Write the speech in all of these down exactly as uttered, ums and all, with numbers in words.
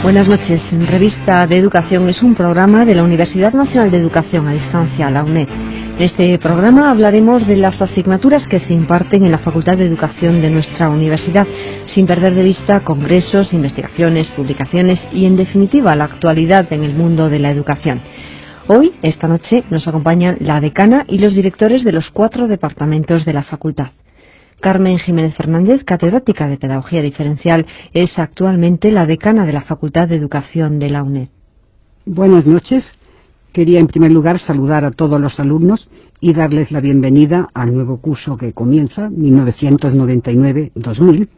Buenas noches. Revista de Educación es un programa de la Universidad Nacional de Educación a Distancia, la UNED. En este programa hablaremos de las asignaturas que se imparten en la Facultad de Educación de nuestra universidad, sin perder de vista congresos, investigaciones, publicaciones y, en definitiva, la actualidad en el mundo de la educación. Hoy, esta noche, nos acompañan la decana y los directores de los cuatro departamentos de la facultad. Carmen Jiménez Fernández, catedrática de Pedagogía Diferencial, es actualmente la decana de la Facultad de Educación de la UNED. Buenas noches. Quería en primer lugar saludar a todos los alumnos y darles la bienvenida al nuevo curso que comienza, mil novecientos noventa y nueve dos mil,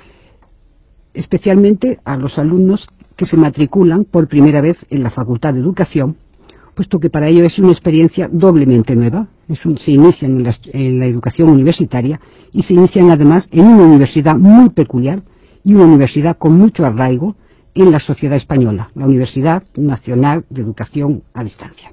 especialmente a los alumnos que se matriculan por primera vez en la Facultad de Educación, puesto que para ello es una experiencia doblemente nueva. Es un, se inician en la, en la educación universitaria y se inician además en una universidad muy peculiar y una universidad con mucho arraigo en la sociedad española, la Universidad Nacional de Educación a Distancia.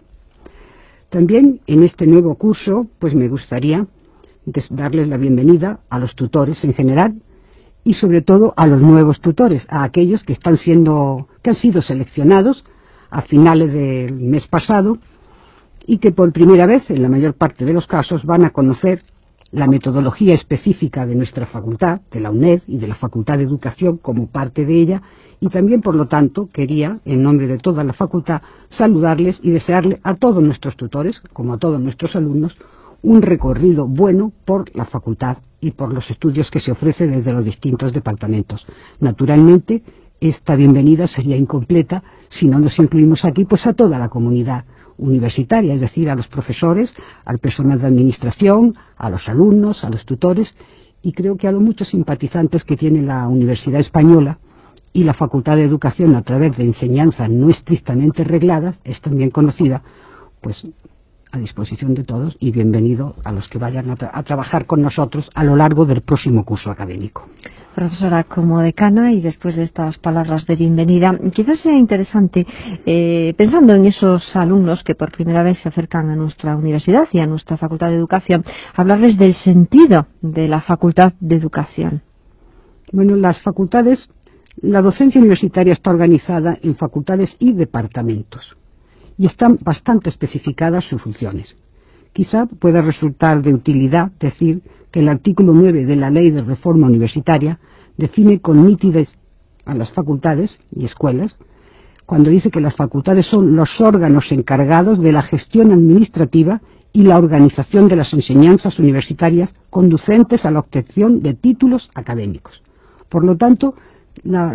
También en este nuevo curso, pues me gustaría darles la bienvenida a los tutores en general y sobre todo a los nuevos tutores, a aquellos que están siendo, que han sido seleccionados a finales del mes pasado y que por primera vez, en la mayor parte de los casos, van a conocer la metodología específica de nuestra facultad, de la UNED y de la Facultad de Educación como parte de ella, y también, por lo tanto, quería, en nombre de toda la facultad, saludarles y desearle a todos nuestros tutores, como a todos nuestros alumnos, un recorrido bueno por la facultad y por los estudios que se ofrecen desde los distintos departamentos. Naturalmente, esta bienvenida sería incompleta si no nos incluimos aquí pues a toda la comunidad universitaria, es decir, a los profesores, al personal de administración, a los alumnos, a los tutores y creo que a los muchos simpatizantes que tiene la Universidad Española y la Facultad de Educación a través de enseñanzas no estrictamente regladas, es también conocida, pues a disposición de todos y bienvenido a los que vayan a, tra a trabajar con nosotros a lo largo del próximo curso académico. Profesora, como decana y después de estas palabras de bienvenida, quizás sea interesante, eh, pensando en esos alumnos que por primera vez se acercan a nuestra universidad y a nuestra Facultad de Educación, hablarles del sentido de la Facultad de Educación. Bueno, las facultades, la docencia universitaria está organizada en facultades y departamentos y están bastante especificadas sus funciones. Quizá pueda resultar de utilidad decir que el artículo nueve de la Ley de Reforma Universitaria define con nitidez a las facultades y escuelas cuando dice que las facultades son los órganos encargados de la gestión administrativa y la organización de las enseñanzas universitarias conducentes a la obtención de títulos académicos. Por lo tanto, la,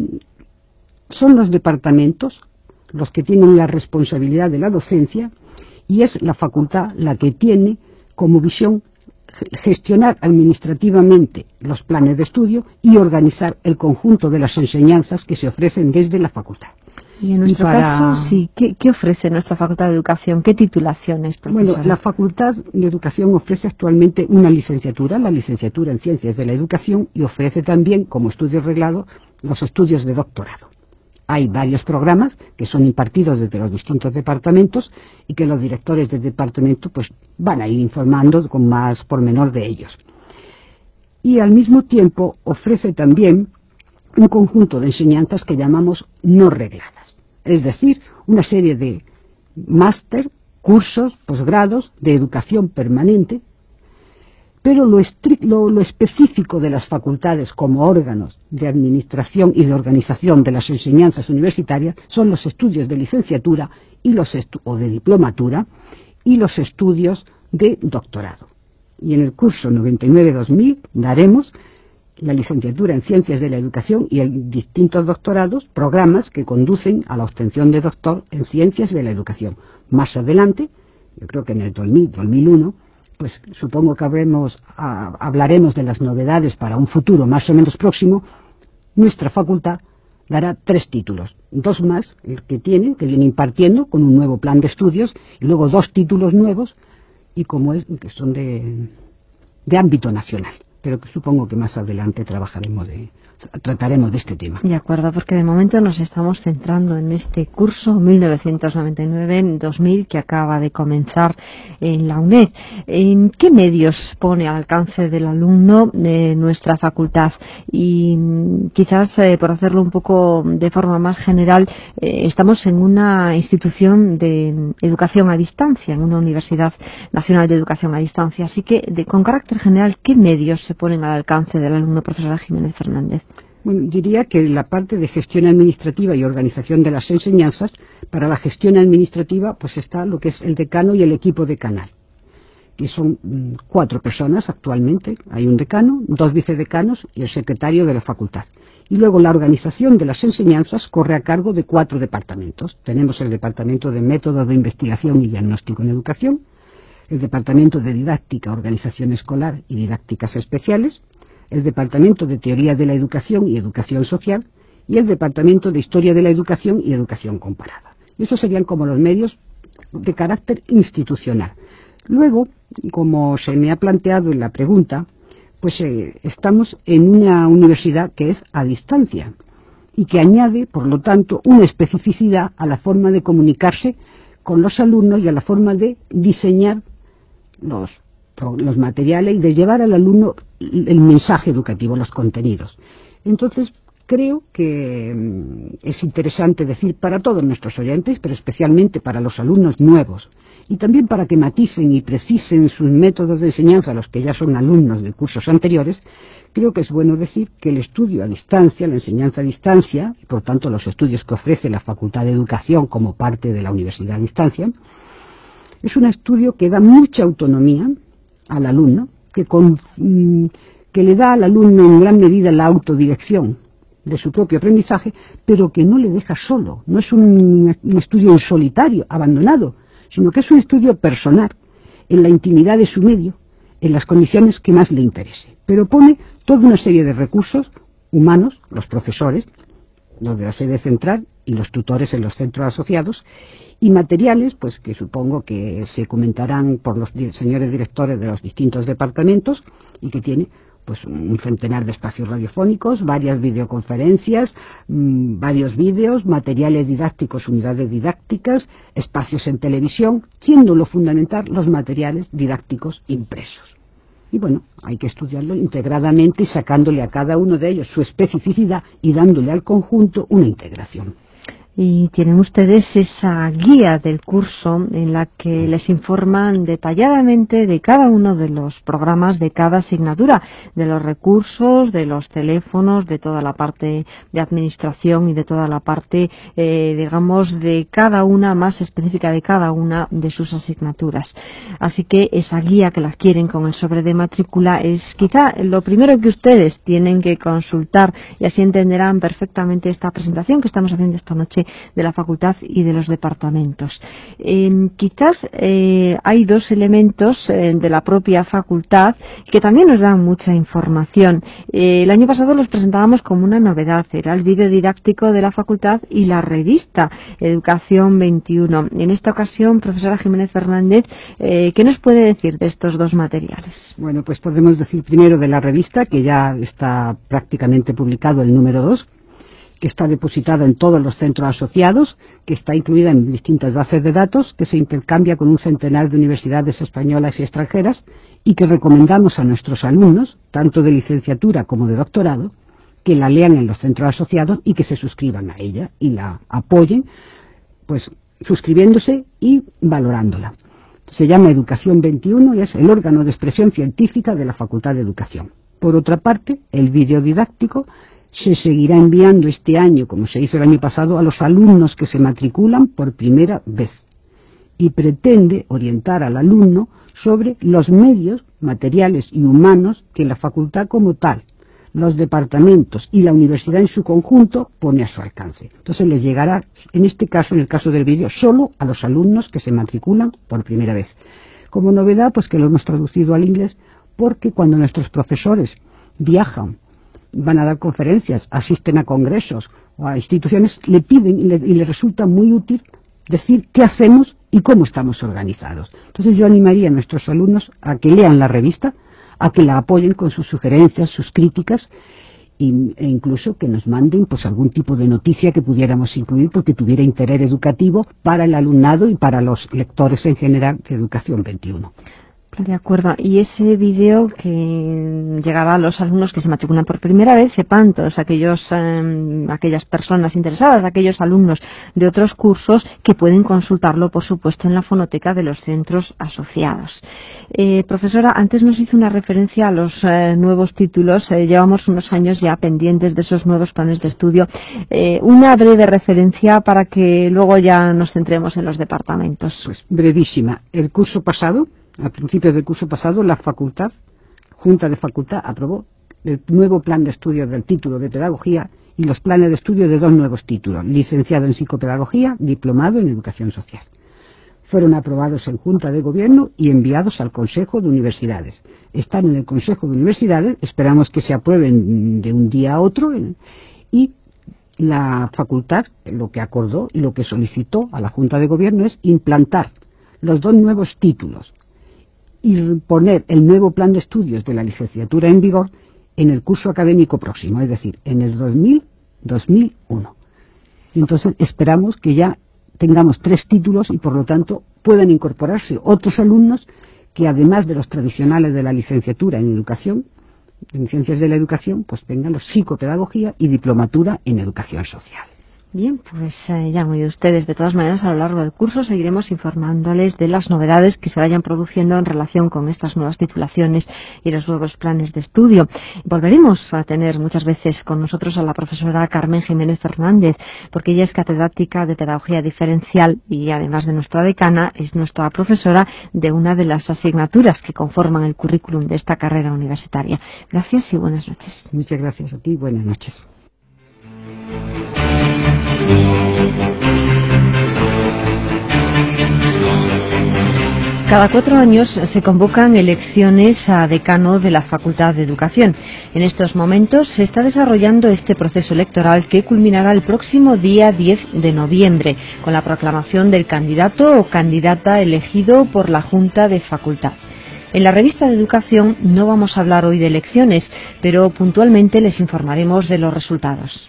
son los departamentos los que tienen la responsabilidad de la docencia y es la facultad la que tiene como visión gestionar administrativamente los planes de estudio y organizar el conjunto de las enseñanzas que se ofrecen desde la facultad. Y en nuestro y para... caso, sí, ¿Qué, ¿qué ofrece nuestra Facultad de Educación? ¿Qué titulaciones, profesora? Bueno, la Facultad de Educación ofrece actualmente una licenciatura, la licenciatura en Ciencias de la Educación, y ofrece también, como estudio reglado, los estudios de doctorado. Hay varios programas que son impartidos desde los distintos departamentos y que los directores del departamento pues van a ir informando con más pormenor de ellos. Y al mismo tiempo ofrece también un conjunto de enseñanzas que llamamos no regladas, es decir, una serie de máster, cursos, posgrados de educación permanente, pero lo, lo, lo específico de las facultades como órganos de administración y de organización de las enseñanzas universitarias son los estudios de licenciatura y los o de diplomatura y los estudios de doctorado. Y en el curso noventa y nueve dos mil daremos la licenciatura en Ciencias de la Educación y en distintos doctorados, programas que conducen a la obtención de doctor en Ciencias de la Educación. Más adelante, yo creo que en el dos mil, dos mil uno, pues supongo que habremos, a, hablaremos de las novedades para un futuro más o menos próximo. Nuestra facultad dará tres títulos, dos más, el que tiene, que viene impartiendo con un nuevo plan de estudios, y luego dos títulos nuevos, y como es, que son de, de ámbito nacional. pero que supongo que más adelante trabajaremos de, trataremos de este tema. De acuerdo, porque de momento nos estamos centrando en este curso mil novecientos noventa y nueve dos mil que acaba de comenzar en la UNED. ¿En qué medios pone al alcance del alumno de nuestra facultad? Y quizás, eh, por hacerlo un poco de forma más general, eh, estamos en una institución de educación a distancia, en una Universidad Nacional de Educación a Distancia. Así que, de, con carácter general, ¿qué medios se ponen al alcance del alumno, profesora Jiménez Fernández? Bueno, diría que la parte de gestión administrativa y organización de las enseñanzas, para la gestión administrativa pues está lo que es el decano y el equipo decanal, que son mmm, cuatro personas actualmente. Hay un decano, dos vicedecanos y el secretario de la facultad. Y luego la organización de las enseñanzas corre a cargo de cuatro departamentos. Tenemos el departamento de métodos de investigación y diagnóstico en educación, el departamento de didáctica, organización escolar y didácticas especiales, el Departamento de Teoría de la Educación y Educación Social y el Departamento de Historia de la Educación y Educación Comparada. Esos serían como los medios de carácter institucional. Luego, como se me ha planteado en la pregunta, pues eh, estamos en una universidad que es a distancia y que añade, por lo tanto, una especificidad a la forma de comunicarse con los alumnos y a la forma de diseñar los los materiales y de llevar al alumno el mensaje educativo, los contenidos. Entonces, creo que es interesante decir para todos nuestros oyentes, pero especialmente para los alumnos nuevos, y también para que maticen y precisen sus métodos de enseñanza a los que ya son alumnos de cursos anteriores, creo que es bueno decir que el estudio a distancia, la enseñanza a distancia, y por tanto los estudios que ofrece la Facultad de Educación como parte de la Universidad a Distancia, es un estudio que da mucha autonomía al alumno, que, con, que le da al alumno en gran medida la autodirección de su propio aprendizaje, pero que no le deja solo. No es un, un estudio en solitario, abandonado, sino que es un estudio personal, en la intimidad de su medio, en las condiciones que más le interese. Pero pone toda una serie de recursos humanos, los profesores, los de la sede central y los tutores en los centros asociados, y materiales, pues que supongo que se comentarán por los señores directores de los distintos departamentos, y que tiene pues un centenar de espacios radiofónicos, varias videoconferencias, mmm, varios vídeos, materiales didácticos, unidades didácticas, espacios en televisión, siendo lo fundamental los materiales didácticos impresos. Y bueno, hay que estudiarlo integradamente y sacándole a cada uno de ellos su especificidad y dándole al conjunto una integración. Y tienen ustedes esa guía del curso en la que les informan detalladamente de cada uno de los programas, de cada asignatura, de los recursos, de los teléfonos, de toda la parte de administración y de toda la parte, eh, digamos, de cada una, más específica de cada una de sus asignaturas. Así que esa guía que la adquieren con el sobre de matrícula es quizá lo primero que ustedes tienen que consultar, y así entenderán perfectamente esta presentación que estamos haciendo esta noche de la facultad y de los departamentos. Eh, quizás eh, hay dos elementos eh, de la propia facultad que también nos dan mucha información. Eh, el año pasado los presentábamos como una novedad, era el vídeo didáctico de la facultad y la revista Educación veintiuno. En esta ocasión, profesora Jiménez Fernández, eh, ¿qué nos puede decir de estos dos materiales? Bueno, pues podemos decir primero de la revista, que ya está prácticamente publicado el número dos, que está depositada en todos los centros asociados, que está incluida en distintas bases de datos, que se intercambia con un centenar de universidades españolas y extranjeras, y que recomendamos a nuestros alumnos, tanto de licenciatura como de doctorado, que la lean en los centros asociados y que se suscriban a ella y la apoyen, pues suscribiéndose y valorándola. Se llama Educación veintiuno y es el órgano de expresión científica de la Facultad de Educación. Por otra parte, el vídeo didáctico se seguirá enviando este año, como se hizo el año pasado, a los alumnos que se matriculan por primera vez, y pretende orientar al alumno sobre los medios materiales y humanos que la facultad como tal, los departamentos y la universidad en su conjunto pone a su alcance. Entonces les llegará, en este caso, en el caso del vídeo, solo a los alumnos que se matriculan por primera vez. Como novedad, pues que lo hemos traducido al inglés, porque cuando nuestros profesores viajan, van a dar conferencias, asisten a congresos o a instituciones, le piden y le, y le resulta muy útil decir qué hacemos y cómo estamos organizados. Entonces yo animaría a nuestros alumnos a que lean la revista, a que la apoyen con sus sugerencias, sus críticas, e incluso que nos manden pues algún tipo de noticia que pudiéramos incluir porque tuviera interés educativo para el alumnado y para los lectores en general de Educación veintiuno. De acuerdo. Y ese vídeo que llegaba a los alumnos que se matriculan por primera vez, sepan todos aquellos, eh, aquellas personas interesadas, aquellos alumnos de otros cursos que pueden consultarlo, por supuesto, en la fonoteca de los centros asociados. Eh, profesora, antes nos hizo una referencia a los eh, nuevos títulos. Eh, llevamos unos años ya pendientes de esos nuevos planes de estudio. Eh, una breve referencia para que luego ya nos centremos en los departamentos. Pues brevísima. El curso pasado, a principios del curso pasado, la facultad, Junta de Facultad, aprobó el nuevo plan de estudio del título de Pedagogía y los planes de estudio de dos nuevos títulos, licenciado en Psicopedagogía, diplomado en Educación Social. Fueron aprobados en Junta de Gobierno y enviados al Consejo de Universidades. Están en el Consejo de Universidades, esperamos que se aprueben de un día a otro, y la facultad lo que acordó y lo que solicitó a la Junta de Gobierno es implantar los dos nuevos títulos y poner el nuevo plan de estudios de la licenciatura en vigor en el curso académico próximo, es decir, en el dos mil dos mil uno. Y entonces esperamos que ya tengamos tres títulos y por lo tanto puedan incorporarse otros alumnos que además de los tradicionales de la licenciatura en educación, en ciencias de la educación, pues tengan los psicopedagogía y diplomatura en educación social. Bien, pues eh, ya han oído ustedes. De todas maneras, a lo largo del curso seguiremos informándoles de las novedades que se vayan produciendo en relación con estas nuevas titulaciones y los nuevos planes de estudio. Volveremos a tener muchas veces con nosotros a la profesora Carmen Jiménez Fernández, porque ella es catedrática de Pedagogía Diferencial y, además de nuestra decana, es nuestra profesora de una de las asignaturas que conforman el currículum de esta carrera universitaria. Gracias y buenas noches. Muchas gracias a ti y buenas noches. Cada cuatro años se convocan elecciones a decano de la Facultad de Educación. En estos momentos se está desarrollando este proceso electoral que culminará el próximo día diez de noviembre con la proclamación del candidato o candidata elegido por la Junta de Facultad. En la revista de Educación no vamos a hablar hoy de elecciones, pero puntualmente les informaremos de los resultados.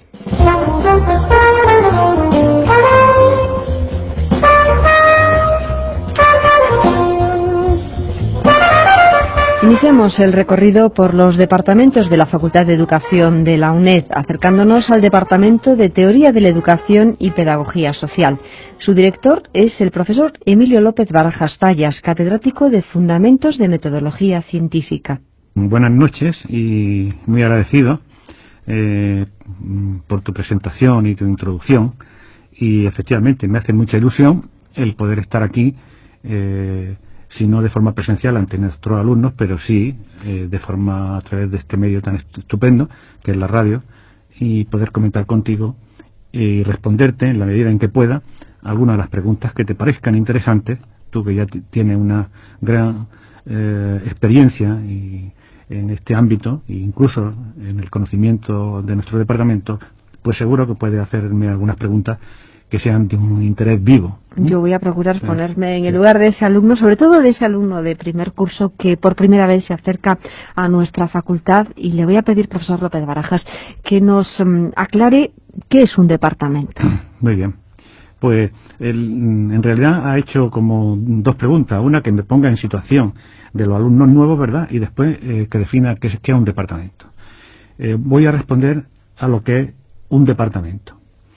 Iniciamos el recorrido por los departamentos de la Facultad de Educación de la UNED, acercándonos al Departamento de Teoría de la Educación y Pedagogía Social. Su director es el profesor Emilio López Barajas Tallas, catedrático de Fundamentos de Metodología Científica. Buenas noches y muy agradecido eh, por tu presentación y tu introducción. Y efectivamente me hace mucha ilusión el poder estar aquí, eh, si no de forma presencial ante nuestros alumnos, pero sí eh, de forma a través de este medio tan estupendo que es la radio, y poder comentar contigo y responderte en la medida en que pueda algunas de las preguntas que te parezcan interesantes, tú que ya tienes una gran eh, experiencia y, en este ámbito e incluso en el conocimiento de nuestro departamento, pues seguro que puedes hacerme algunas preguntas que sean de un interés vivo. Yo voy a procurar sí, ponerme en el lugar de ese alumno, sobre todo de ese alumno de primer curso que por primera vez se acerca a nuestra facultad, y le voy a pedir, profesor López Barajas, que nos um, aclare qué es un departamento. Muy bien. Pues él, en realidad ha hecho como dos preguntas. Una, que me ponga en situación de los alumnos nuevos, ¿verdad? Y después eh, que defina qué es, qué es un departamento. Eh, voy a responder a lo que es un departamento.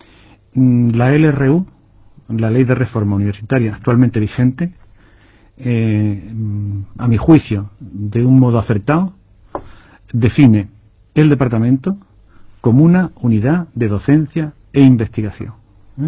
La L R U, la Ley de Reforma Universitaria actualmente vigente, eh, a mi juicio, de un modo acertado, define el departamento como una unidad de docencia e investigación, ¿eh?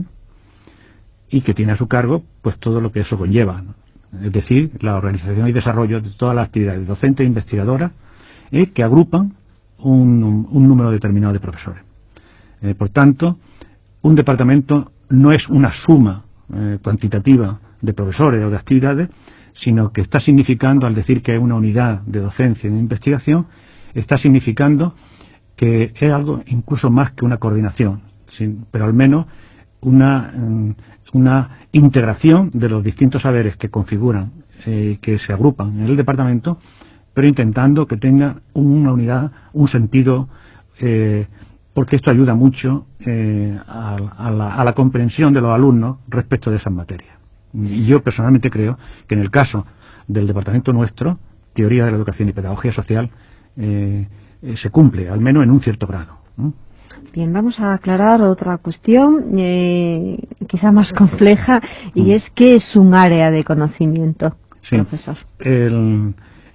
y que tiene a su cargo pues todo lo que eso conlleva, ¿no? Es decir, la organización y desarrollo de todas las actividades docentes e investigadoras eh, que agrupan un, un número determinado de profesores. Eh, por tanto, un departamento no es una suma eh, cuantitativa de profesores o de actividades, sino que está significando, al decir que es una unidad de docencia y de investigación, está significando que es algo incluso más que una coordinación, sin, pero al menos una, una integración de los distintos saberes que configuran, eh, que se agrupan en el departamento, pero intentando que tenga una unidad, un sentido, eh, porque esto ayuda mucho eh, a, a, la, a la comprensión de los alumnos respecto de esas materias. Y yo personalmente creo que en el caso del departamento nuestro, Teoría de la Educación y Pedagogía Social, eh, eh, se cumple, al menos en un cierto grado, ¿no? Bien, vamos a aclarar otra cuestión, eh, quizá más compleja, y mm. es ¿qué es un área de conocimiento, sí. profesor? El,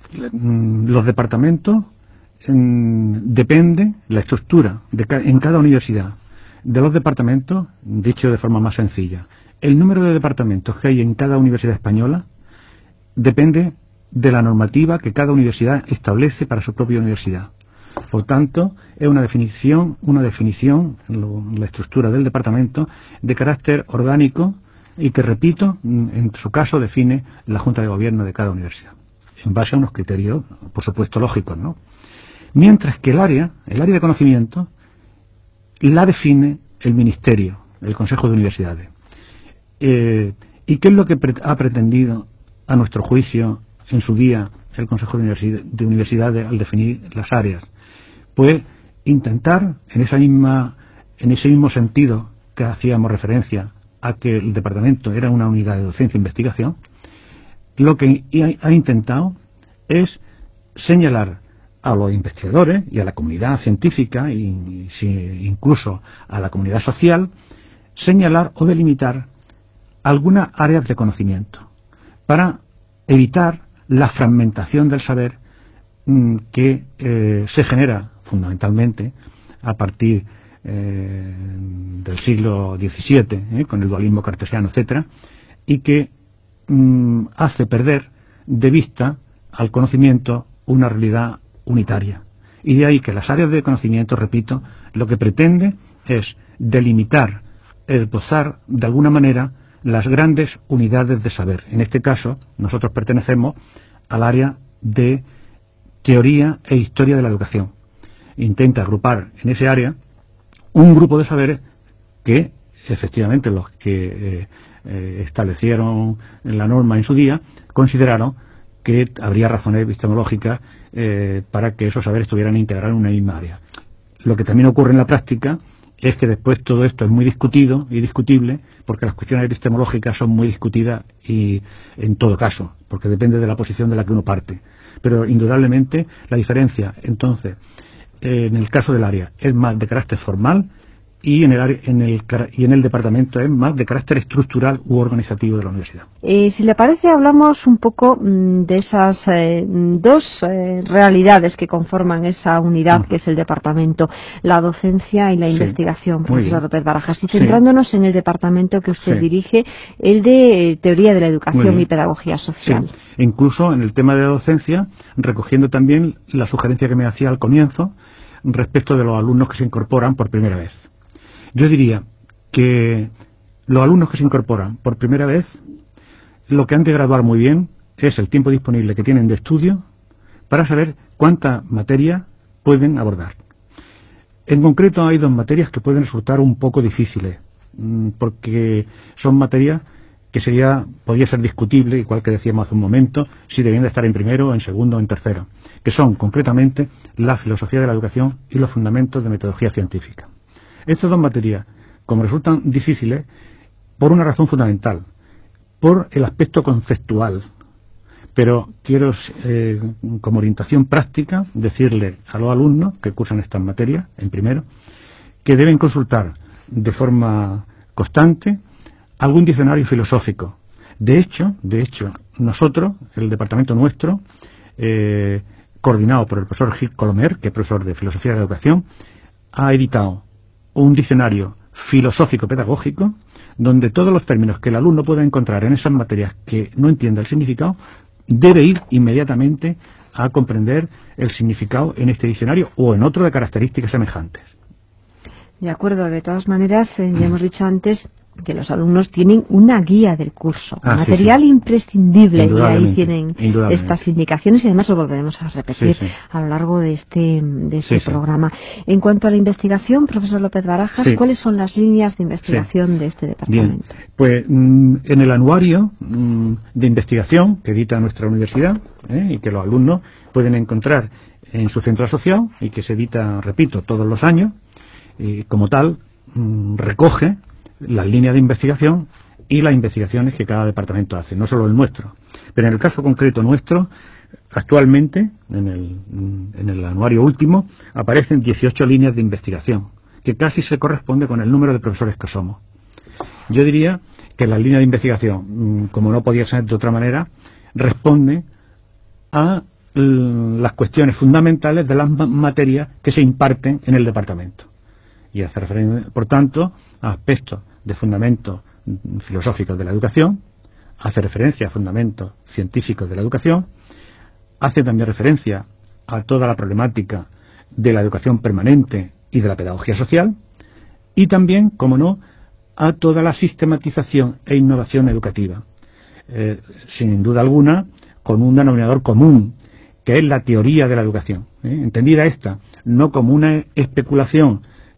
los departamentos en, depende la estructura de ca, en cada universidad de los departamentos, dicho de forma más sencilla, el número de departamentos que hay en cada universidad española depende de la normativa que cada universidad establece para su propia universidad. Por tanto, es una definición, una definición, lo, la estructura del departamento, de carácter orgánico y que, repito, en su caso define la Junta de Gobierno de cada universidad, en base a unos criterios, por supuesto, lógicos, ¿no? Mientras que el área, el área de conocimiento, la define el Ministerio, el Consejo de Universidades. Eh, ¿Y qué es lo que pre ha pretendido, a nuestro juicio, en su día, el Consejo de, Universidad, de Universidades al definir las áreas? Pues intentar, en esa misma, en ese mismo sentido que hacíamos referencia a que el departamento era una unidad de docencia e investigación, lo que ha intentado es señalar a los investigadores y a la comunidad científica e incluso a la comunidad social, señalar o delimitar algunas áreas de conocimiento para evitar la fragmentación del saber mmm, que eh, se genera fundamentalmente a partir eh, del siglo diecisiete, eh, con el dualismo cartesiano, etcétera, y que mmm, hace perder de vista al conocimiento una realidad unitaria. Y de ahí que las áreas de conocimiento, repito, lo que pretende es delimitar, esbozar de alguna manera las grandes unidades de saber. En este caso, nosotros pertenecemos al área de teoría e historia de la educación. Intenta agrupar en ese área un grupo de saberes que, efectivamente, los que eh, eh, establecieron la norma en su día, consideraron que habría razones epistemológicas eh, para que esos saberes estuvieran integrados en una misma área. Lo que también ocurre en la práctica es que después todo esto es muy discutido y discutible, porque las cuestiones epistemológicas son muy discutidas y en todo caso, porque depende de la posición de la que uno parte. Pero indudablemente la diferencia, entonces, eh, en el caso del área es más de carácter formal y en el área, en el, y en el departamento es más de carácter estructural u organizativo de la universidad. Eh, si le parece, hablamos un poco mmm, de esas eh, dos eh, realidades que conforman esa unidad, uh-huh, que es el departamento, la docencia y la sí, investigación, profesor López Barajas, y centrándonos sí. en el departamento que usted sí. dirige, el de teoría de la educación y pedagogía social. Sí. Incluso en el tema de la docencia, recogiendo también la sugerencia que me hacía al comienzo respecto de los alumnos que se incorporan por primera vez. Yo diría que los alumnos que se incorporan por primera vez, lo que han de graduar muy bien es el tiempo disponible que tienen de estudio para saber cuántas materias pueden abordar. En concreto hay dos materias que pueden resultar un poco difíciles, porque son materias que sería, podría ser discutible, igual que decíamos hace un momento, si debían de estar en primero, en segundo o en tercero, que son concretamente la filosofía de la educación y los fundamentos de metodología científica. Estas dos materias, como resultan difíciles, por una razón fundamental, por el aspecto conceptual, pero quiero, eh, como orientación práctica, decirle a los alumnos que cursan estas materias, en primero, que deben consultar de forma constante algún diccionario filosófico. De hecho, de hecho, nosotros, el departamento nuestro, eh, coordinado por el profesor Gil Colomer, que es profesor de Filosofía de la Educación, ha editado un diccionario filosófico-pedagógico donde todos los términos que el alumno pueda encontrar en esas materias que no entienda el significado, debe ir inmediatamente a comprender el significado en este diccionario o en otro de características semejantes. De acuerdo, de todas maneras, eh, ya hemos dicho antes que los alumnos tienen una guía del curso, ah, material sí, sí. imprescindible, y ahí tienen estas indicaciones, y además lo volveremos a repetir sí, sí. a lo largo de este, de este sí, programa. Sí. En cuanto a la investigación, profesor López Barajas, sí. ¿cuáles son las líneas de investigación sí. de este departamento? Bien. Pues mm, en el anuario mm, de investigación que edita nuestra universidad ¿eh? y que los alumnos pueden encontrar en su centro asociado y que se edita, repito, todos los años, y como tal mm, recoge las líneas de investigación y las investigaciones que cada departamento hace, no solo el nuestro. Pero en el caso concreto nuestro, actualmente, en el, en el anuario último, aparecen dieciocho líneas de investigación, que casi se corresponde con el número de profesores que somos. Yo diría que las líneas de investigación, como no podía ser de otra manera, responden a las cuestiones fundamentales de las materias que se imparten en el departamento. Y hace referencia, por tanto, a aspectos de fundamentos filosóficos de la educación, hace referencia a fundamentos científicos de la educación, hace también referencia a toda la problemática de la educación permanente y de la pedagogía social, y también, como no, a toda la sistematización e innovación educativa, eh, sin duda alguna, con un denominador común, que es la teoría de la educación, ¿eh? entendida esta, no como una especulación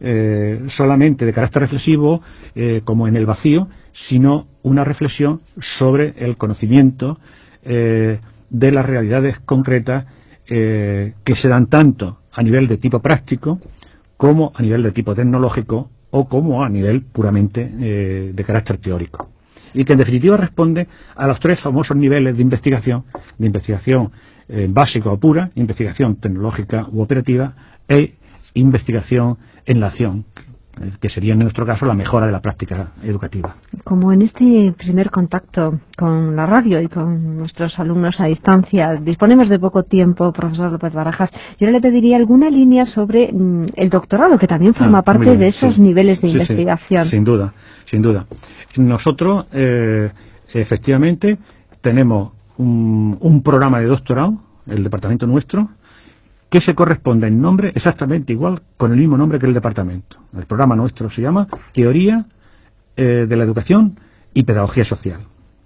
Eh, solamente de carácter reflexivo eh, como en el vacío, sino una reflexión sobre el conocimiento eh, de las realidades concretas eh, que se dan tanto a nivel de tipo práctico como a nivel de tipo tecnológico o como a nivel puramente eh, de carácter teórico, y que en definitiva responde a los tres famosos niveles de investigación, de investigación eh, básica o pura, investigación tecnológica u operativa e investigación en la acción, que sería en nuestro caso la mejora de la práctica educativa. Como en este primer contacto con la radio y con nuestros alumnos a distancia disponemos de poco tiempo, profesor López Barajas, yo le pediría alguna línea sobre mm, el doctorado, que también forma ah, parte bien, de esos sí. niveles de sí, investigación. Sí, sin duda, sin duda. Nosotros, eh, efectivamente, tenemos un, un programa de doctorado, el departamento nuestro, que se corresponde en nombre exactamente igual con el mismo nombre que el departamento. El programa nuestro se llama Teoría eh, de la Educación y Pedagogía Social.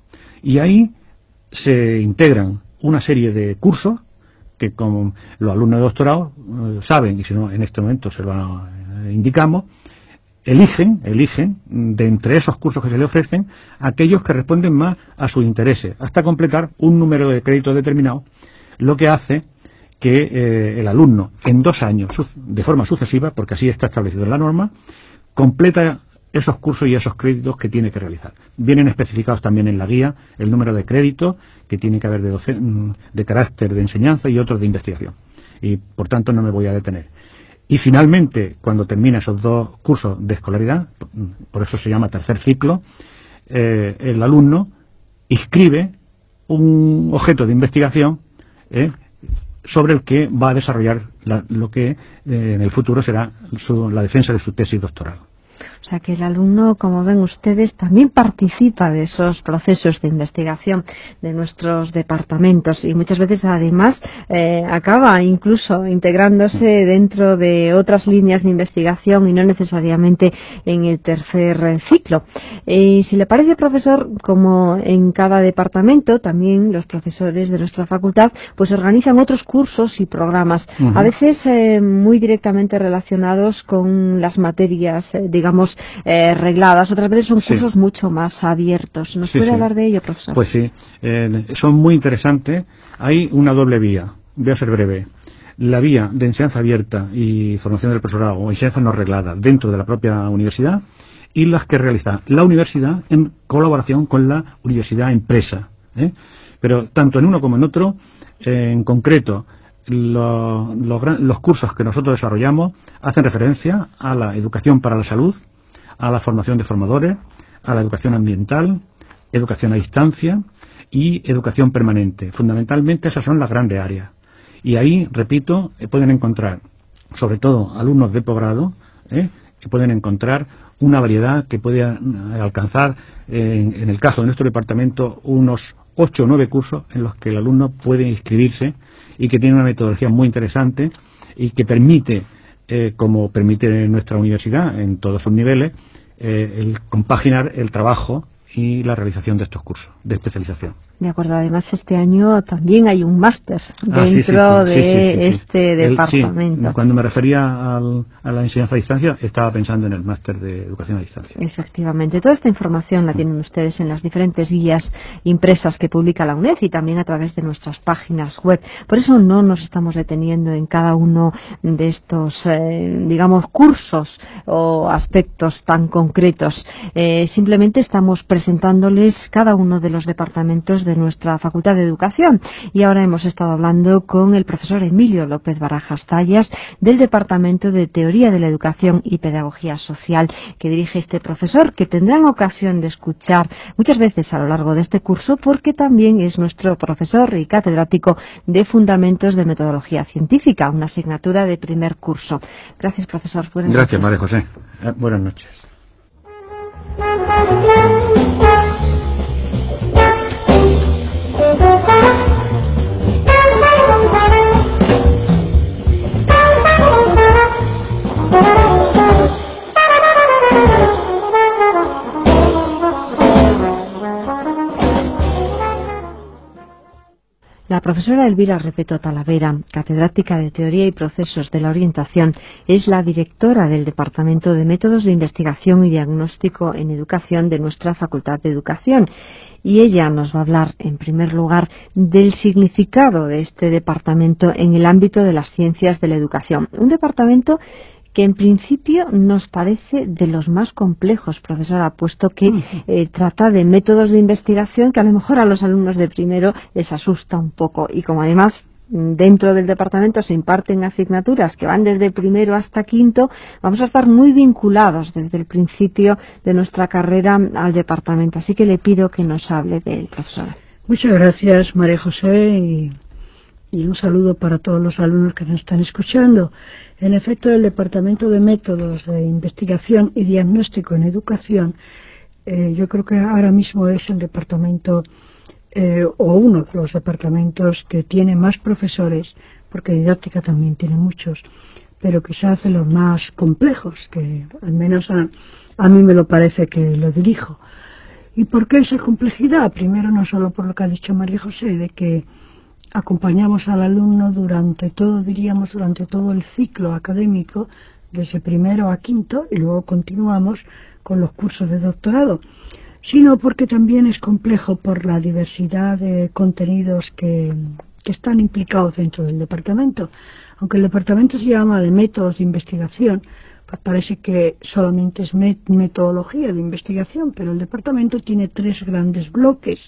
Y ahí se integran una serie de cursos que, como los alumnos de doctorado eh, saben, y si no en este momento se lo eh, indicamos, eligen, eligen de entre esos cursos que se le ofrecen aquellos que responden más a sus intereses, hasta completar un número de créditos determinado, lo que hace que eh, el alumno en dos años, de forma sucesiva, porque así está establecido en la norma, completa esos cursos y esos créditos que tiene que realizar. Vienen especificados también en la guía el número de créditos que tiene que haber de, docen- de carácter de enseñanza y otros de investigación. Y por tanto no me voy a detener. Y finalmente, cuando termina esos dos cursos de escolaridad, por eso se llama tercer ciclo, eh, el alumno inscribe un objeto de investigación eh, sobre el que va a desarrollar la, lo que eh, en el futuro será su, la defensa de su tesis doctoral. O sea que el alumno, como ven ustedes, también participa de esos procesos de investigación de nuestros departamentos y muchas veces además eh, acaba incluso integrándose dentro de otras líneas de investigación y no necesariamente en el tercer ciclo. Y si le parece, profesor, como en cada departamento, también los profesores de nuestra facultad pues organizan otros cursos y programas, uh-huh. a veces eh, muy directamente relacionados con las materias, eh, digamos, Eh, regladas, otras veces son cursos sí. mucho más abiertos. ¿Nos sí, puede sí. hablar de ello, profesor? Pues sí, eh, son muy interesantes. Hay una doble vía, voy a ser breve. La vía de enseñanza abierta y formación del profesorado o enseñanza no reglada dentro de la propia universidad, y las que realiza la universidad en colaboración con la universidad empresa. ¿eh? Pero tanto en uno como en otro, eh, en concreto, Los, los, los cursos que nosotros desarrollamos hacen referencia a la educación para la salud, a la formación de formadores, a la educación ambiental, educación a distancia y educación permanente. Fundamentalmente esas son las grandes áreas. Y ahí, repito, pueden encontrar, sobre todo alumnos de posgrado, ¿eh? que pueden encontrar una variedad que puede alcanzar, eh, en, en el caso de nuestro departamento, unos ocho o nueve cursos en los que el alumno puede inscribirse y que tiene una metodología muy interesante y que permite, eh, como permite nuestra universidad en todos sus niveles, eh, el compaginar el trabajo y la realización de estos cursos de especialización. De acuerdo, además este año también hay un máster dentro ah, sí, sí, sí, de sí, sí, sí, este el, departamento. Sí, cuando me refería al, a la enseñanza a distancia, estaba pensando en el máster de educación a distancia. Efectivamente, toda esta información la tienen ustedes en las diferentes guías impresas que publica la UNED y también a través de nuestras páginas web. Por eso no nos estamos deteniendo en cada uno de estos, eh, digamos, cursos o aspectos tan concretos. Eh, simplemente estamos presentándoles cada uno de los departamentos de nuestra Facultad de Educación. Y ahora hemos estado hablando con el profesor Emilio López Barajas Tallas del Departamento de Teoría de la Educación y Pedagogía Social que dirige este profesor, que tendrán ocasión de escuchar muchas veces a lo largo de este curso porque también es nuestro profesor y catedrático de Fundamentos de Metodología Científica, una asignatura de primer curso. Gracias, profesor. Buenas Gracias, noches. María José. Eh, buenas noches. La profesora Elvira Repeto Talavera, catedrática de Teoría y Procesos de la Orientación, es la directora del Departamento de Métodos de Investigación y Diagnóstico en Educación de nuestra Facultad de Educación. Y ella nos va a hablar, en primer lugar, del significado de este departamento en el ámbito de las ciencias de la educación. Un departamento que en principio nos parece de los más complejos, profesora, puesto que eh, trata de métodos de investigación que a lo mejor a los alumnos de primero les asusta un poco. Y como además dentro del departamento se imparten asignaturas que van desde primero hasta quinto, vamos a estar muy vinculados desde el principio de nuestra carrera al departamento. Así que le pido que nos hable de él, profesora. Muchas gracias, María José, y, y un saludo para todos los alumnos que nos están escuchando. En efecto, el Departamento de Métodos de Investigación y Diagnóstico en Educación, eh, yo creo que ahora mismo es el departamento eh, o uno de los departamentos que tiene más profesores, porque didáctica también tiene muchos, pero quizás de los más complejos, que al menos a, a mí me lo parece que lo dirijo. ¿Y por qué esa complejidad? Primero, no solo por lo que ha dicho María José, de que acompañamos al alumno durante todo, diríamos, durante todo el ciclo académico, desde primero a quinto, y luego continuamos con los cursos de doctorado, sino porque también es complejo por la diversidad de contenidos que, que están implicados dentro del departamento. Aunque el departamento se llama de métodos de investigación, pues parece que solamente es met- metodología de investigación, pero el departamento tiene tres grandes bloques.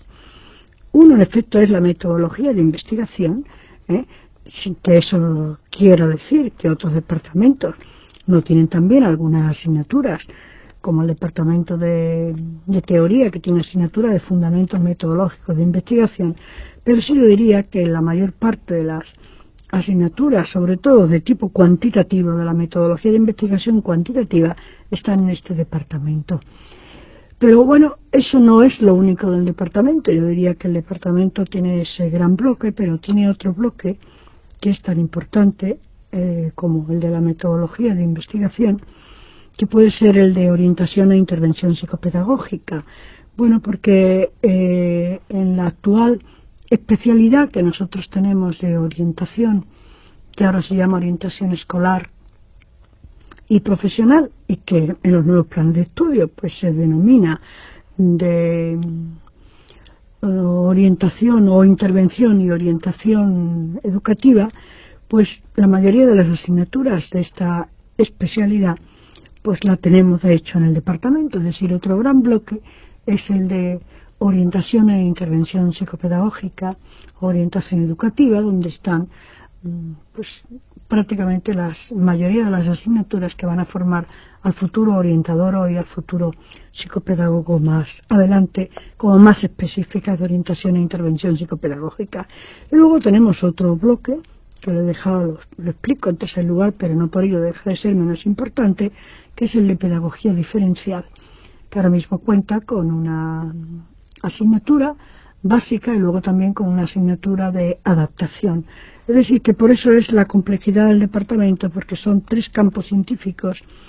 Uno, en efecto, es la metodología de investigación, ¿eh? sin que eso quiera decir que otros departamentos no tienen también algunas asignaturas, como el departamento de, de teoría, que tiene una asignatura de fundamentos metodológicos de investigación, pero sí yo diría que la mayor parte de las asignaturas, sobre todo de tipo cuantitativo, de la metodología de investigación cuantitativa, están en este departamento. Pero bueno, eso no es lo único del departamento. Yo diría que el departamento tiene ese gran bloque, pero tiene otro bloque que es tan importante eh, como el de la metodología de investigación, que puede ser el de orientación e intervención psicopedagógica. Bueno, porque eh, en la actual especialidad que nosotros tenemos de orientación, que ahora se llama orientación escolar y profesional, y que en los nuevos planes de estudio pues se denomina de uh, orientación o intervención y orientación educativa, pues la mayoría de las asignaturas de esta especialidad pues la tenemos de hecho en el departamento. Es decir, otro gran bloque es el de orientación e intervención psicopedagógica, orientación educativa, donde están pues prácticamente la mayoría de las asignaturas que van a formar al futuro orientador o y al futuro psicopedagogo más adelante, como más específicas de orientación e intervención psicopedagógica. Y luego tenemos otro bloque que lo he dejado, lo, lo explico en tercer lugar, pero no por ello deja de ser menos importante, que es el de pedagogía diferencial, que ahora mismo cuenta con una asignatura básica y luego también con una asignatura de adaptación. Es decir, que por eso es la complejidad del departamento, porque son tres campos científicos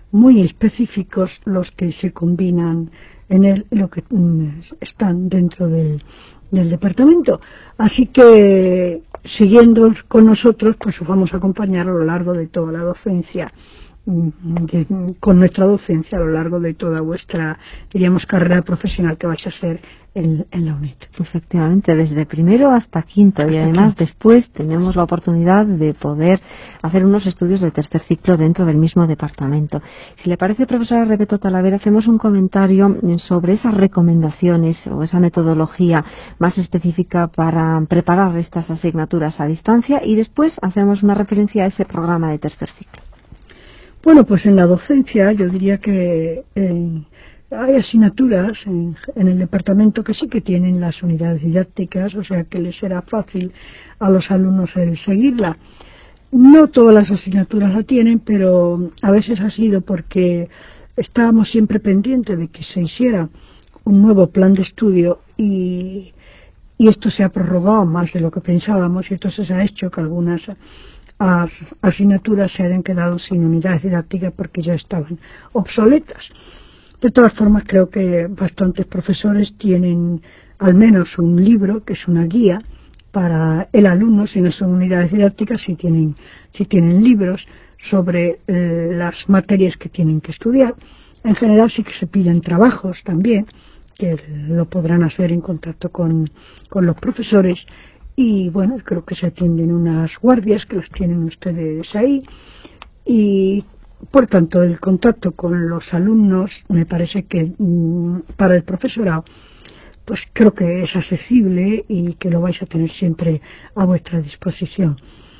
muy específicos los que se combinan en él, lo que mm, están dentro del, del departamento. Así que, siguiendo con nosotros, pues os vamos a acompañar a lo largo de toda la docencia, de, con nuestra docencia a lo largo de toda vuestra, diríamos, carrera profesional que vais a hacer en, en la UNED. Efectivamente, desde primero hasta quinto, hasta y además quinto. Después tenemos la oportunidad de poder hacer unos estudios de tercer ciclo dentro del mismo departamento. Si le parece, profesora Repeto Talavera, hacemos un comentario sobre esas recomendaciones o esa metodología más específica para preparar estas asignaturas a distancia, y después hacemos una referencia a ese programa de tercer ciclo. Bueno, pues en la docencia yo diría que eh, hay asignaturas en, en el departamento que sí que tienen las unidades didácticas, o sea que les será fácil a los alumnos el seguirla. No todas las asignaturas la tienen, pero a veces ha sido porque estábamos siempre pendientes de que se hiciera un nuevo plan de estudio y, y esto se ha prorrogado más de lo que pensábamos, y entonces ha hecho que algunas As, asignaturas se hayan quedado sin unidades didácticas porque ya estaban obsoletas. De todas formas, creo que bastantes profesores tienen al menos un libro que es una guía para el alumno, si no son unidades didácticas, si tienen, si tienen libros sobre eh, las materias que tienen que estudiar. En general sí que se piden trabajos también, que lo podrán hacer en contacto con, con los profesores. Y bueno, creo que se atienden unas guardias que las tienen ustedes ahí, y por tanto el contacto con los alumnos me parece que mmm, para el profesorado pues creo que es accesible y que lo vais a tener siempre a vuestra disposición.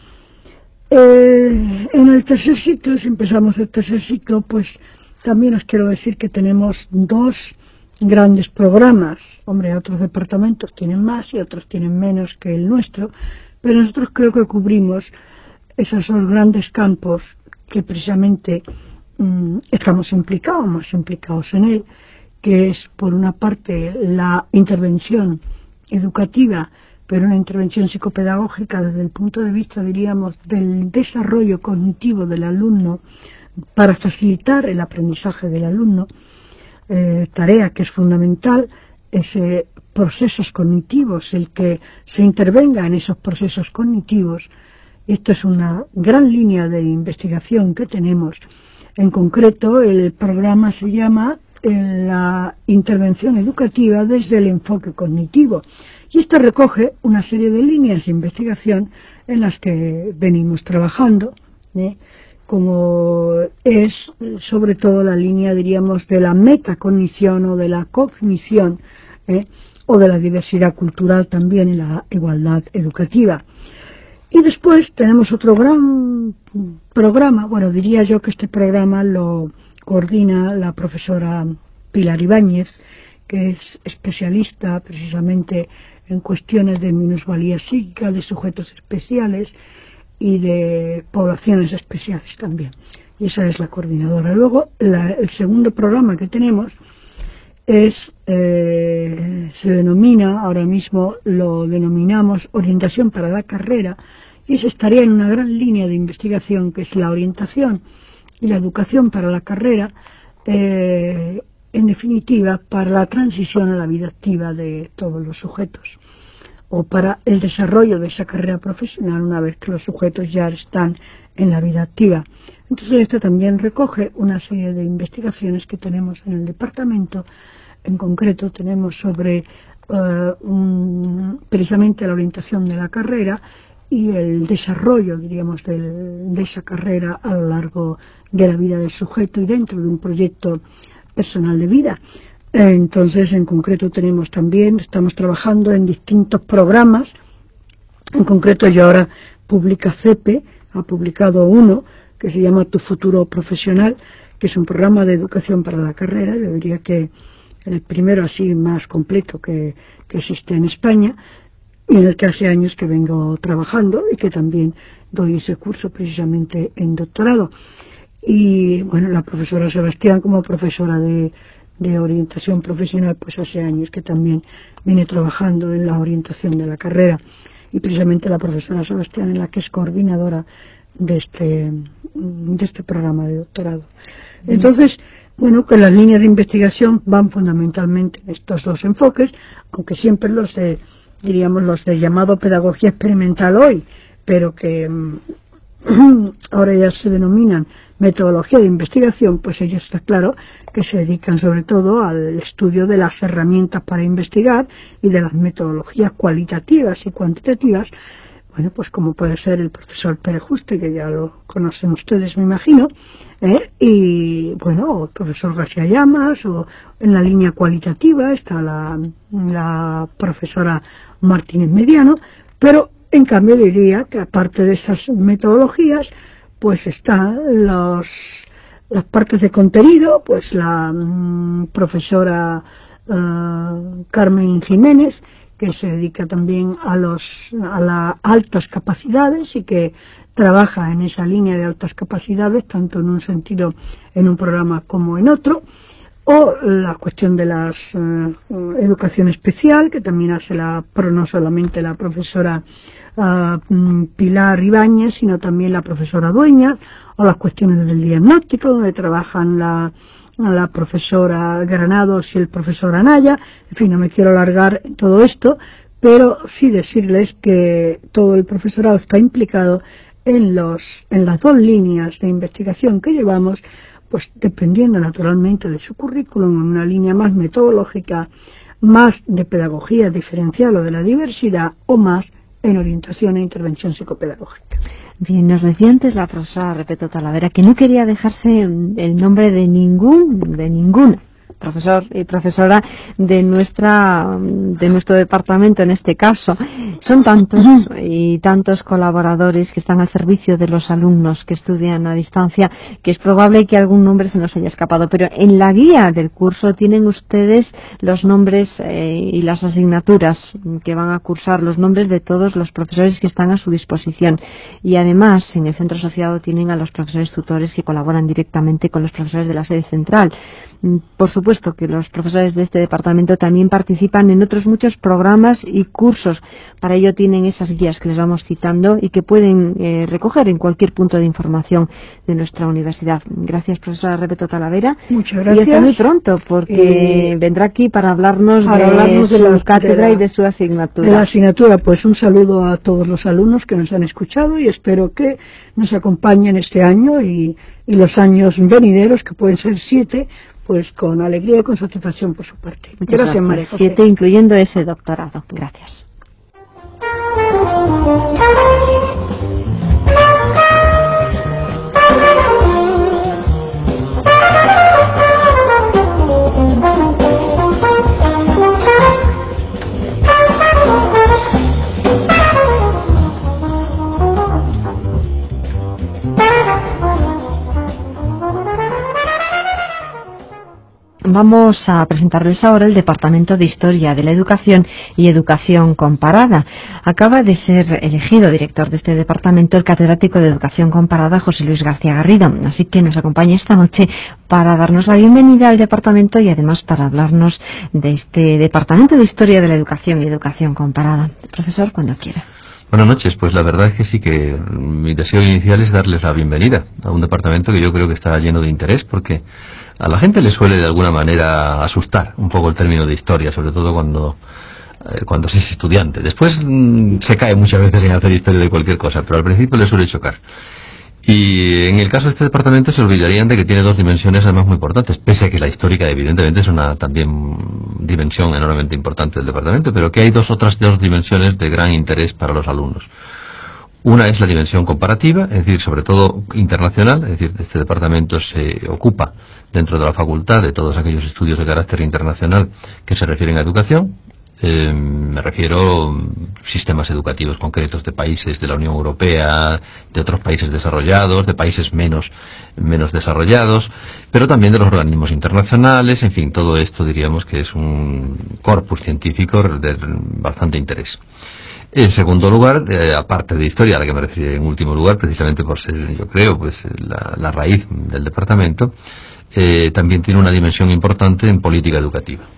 Eh, en el tercer ciclo, si empezamos el tercer ciclo, pues también os quiero decir que tenemos dos grandes programas. Hombre, otros departamentos tienen más y otros tienen menos que el nuestro, pero nosotros creo que cubrimos esos dos grandes campos que precisamente mmm, estamos implicados, más implicados en él, que es por una parte la intervención educativa, pero una intervención psicopedagógica desde el punto de vista, diríamos, del desarrollo cognitivo del alumno para facilitar el aprendizaje del alumno. Eh, tarea que es fundamental, ese procesos cognitivos, el que se intervenga en esos procesos cognitivos. Esto es una gran línea de investigación que tenemos. En concreto, el programa se llama eh, la intervención educativa desde el enfoque cognitivo, y esto recoge una serie de líneas de investigación en las que venimos trabajando, ¿eh? como es sobre todo la línea, diríamos, de la metacognición o de la cognición, ¿eh? o de la diversidad cultural también en la igualdad educativa. Y después tenemos otro gran programa, bueno, diría yo que este programa lo coordina la profesora Pilar Ibáñez, que es especialista precisamente en cuestiones de minusvalía psíquica, de sujetos especiales y de poblaciones especiales también. Y esa es la coordinadora. Luego, la, el segundo programa que tenemos es, eh, se denomina, ahora mismo lo denominamos orientación para la carrera, y se estaría en una gran línea de investigación que es la orientación y la educación para la carrera, eh, en definitiva, para la transición a la vida activa de todos los sujetos, o para el desarrollo de esa carrera profesional una vez que los sujetos ya están en la vida activa. Entonces esto también recoge una serie de investigaciones que tenemos en el departamento. En concreto tenemos sobre uh, un, precisamente la orientación de la carrera y el desarrollo, diríamos, del, de esa carrera a lo largo de la vida del sujeto y dentro de un proyecto personal de vida. Entonces, en concreto tenemos también, estamos trabajando en distintos programas. En concreto, yo ahora publica CEPE, ha publicado uno que se llama Tu Futuro Profesional, que es un programa de educación para la carrera. Yo diría que el primero así más completo que, que existe en España, y en el que hace años que vengo trabajando y que también doy ese curso precisamente en doctorado. Y bueno, la profesora Sebastián, como profesora de de orientación profesional, pues hace años que también viene trabajando en la orientación de la carrera, y precisamente la profesora Sebastián es la que es coordinadora de este, de este programa de doctorado. Entonces, bueno, que las líneas de investigación van fundamentalmente en estos dos enfoques, aunque siempre los de, diríamos, los de llamado pedagogía experimental hoy, pero que ahora ya se denominan metodología de investigación, pues ellos está claro que se dedican sobre todo al estudio de las herramientas para investigar y de las metodologías cualitativas y cuantitativas. Bueno, pues como puede ser el profesor Pérez Juste, que ya lo conocen ustedes, me imagino, ¿eh? Y bueno, o el profesor García Llamas, o en la línea cualitativa está la, la profesora Martínez Mediano, pero en cambio diría que aparte de esas metodologías, pues están los, las partes de contenido, pues la mm, profesora uh, Carmen Jiménez, que se dedica también a los a las altas capacidades y que trabaja en esa línea de altas capacidades, tanto en un sentido, en un programa como en otro, o la cuestión de la uh, educación especial, que también hace la, pero no solamente la profesora uh, Pilar Ibáñez, sino también la profesora Dueña, o las cuestiones del diagnóstico, donde trabajan la la profesora Granados y el profesor Anaya. En fin, no me quiero alargar en todo esto, pero sí decirles que todo el profesorado está implicado en los en las dos líneas de investigación que llevamos, pues dependiendo naturalmente de su currículum, en una línea más metodológica, más de pedagogía diferencial o de la diversidad, o más en orientación e intervención psicopedagógica. Bien, nos decía antes la profesora Repeto Talavera que no quería dejarse el nombre de ningún, de ninguna profesor y profesora de nuestra de nuestro departamento en este caso. Son tantos y tantos colaboradores que están al servicio de los alumnos que estudian a distancia que es probable que algún nombre se nos haya escapado, pero en la guía del curso tienen ustedes los nombres eh, y las asignaturas que van a cursar, los nombres de todos los profesores que están a su disposición, y además en el centro asociado tienen a los profesores tutores que colaboran directamente con los profesores de la sede central. Por supuesto que los profesores de este departamento también participan en otros muchos programas y cursos. Para ello tienen esas guías que les vamos citando y que pueden eh, recoger en cualquier punto de información de nuestra universidad. Gracias, profesora Repeto Talavera. Muchas gracias. Y hasta muy pronto, porque eh, vendrá aquí para hablarnos, para de, hablarnos de su la cátedra de la, y de su asignatura. De la asignatura, pues un saludo a todos los alumnos que nos han escuchado y espero que nos acompañen este año y, y los años venideros, que pueden ser siete, pues con alegría y con satisfacción por su parte. Muchas gracias, gracias. María José. Siete, incluyendo ese doctorado. Gracias. Vamos a presentarles ahora el Departamento de Historia de la Educación y Educación Comparada. Acaba de ser elegido director de este departamento el catedrático de Educación Comparada, José Luis García Garrido. Así que nos acompaña esta noche para darnos la bienvenida al departamento y además para hablarnos de este Departamento de Historia de la Educación y Educación Comparada. Profesor, cuando quiera. Buenas noches. Pues la verdad es que sí que mi deseo inicial es darles la bienvenida a un departamento que yo creo que está lleno de interés, porque a la gente le suele de alguna manera asustar un poco el término de historia, sobre todo cuando eh, cuando se es estudiante. Después mmm, se cae muchas veces en hacer historia de cualquier cosa, pero al principio le suele chocar. Y en el caso de este departamento se olvidarían de que tiene dos dimensiones además muy importantes, pese a que la histórica evidentemente es una también dimensión enormemente importante del departamento, pero que hay dos otras dos dimensiones de gran interés para los alumnos. Una es la dimensión comparativa, es decir, sobre todo internacional, es decir, este departamento se ocupa dentro de la facultad de todos aquellos estudios de carácter internacional que se refieren a educación. Eh, me refiero a sistemas educativos concretos de países de la Unión Europea, de otros países desarrollados, de países menos, menos desarrollados, pero también de los organismos internacionales. En fin, todo esto diríamos que es un corpus científico de bastante interés. En segundo lugar, eh, aparte de historia, a la que me refiero en último lugar, precisamente por ser, yo creo, pues la, la raíz del departamento, eh, también tiene una dimensión importante en política educativa.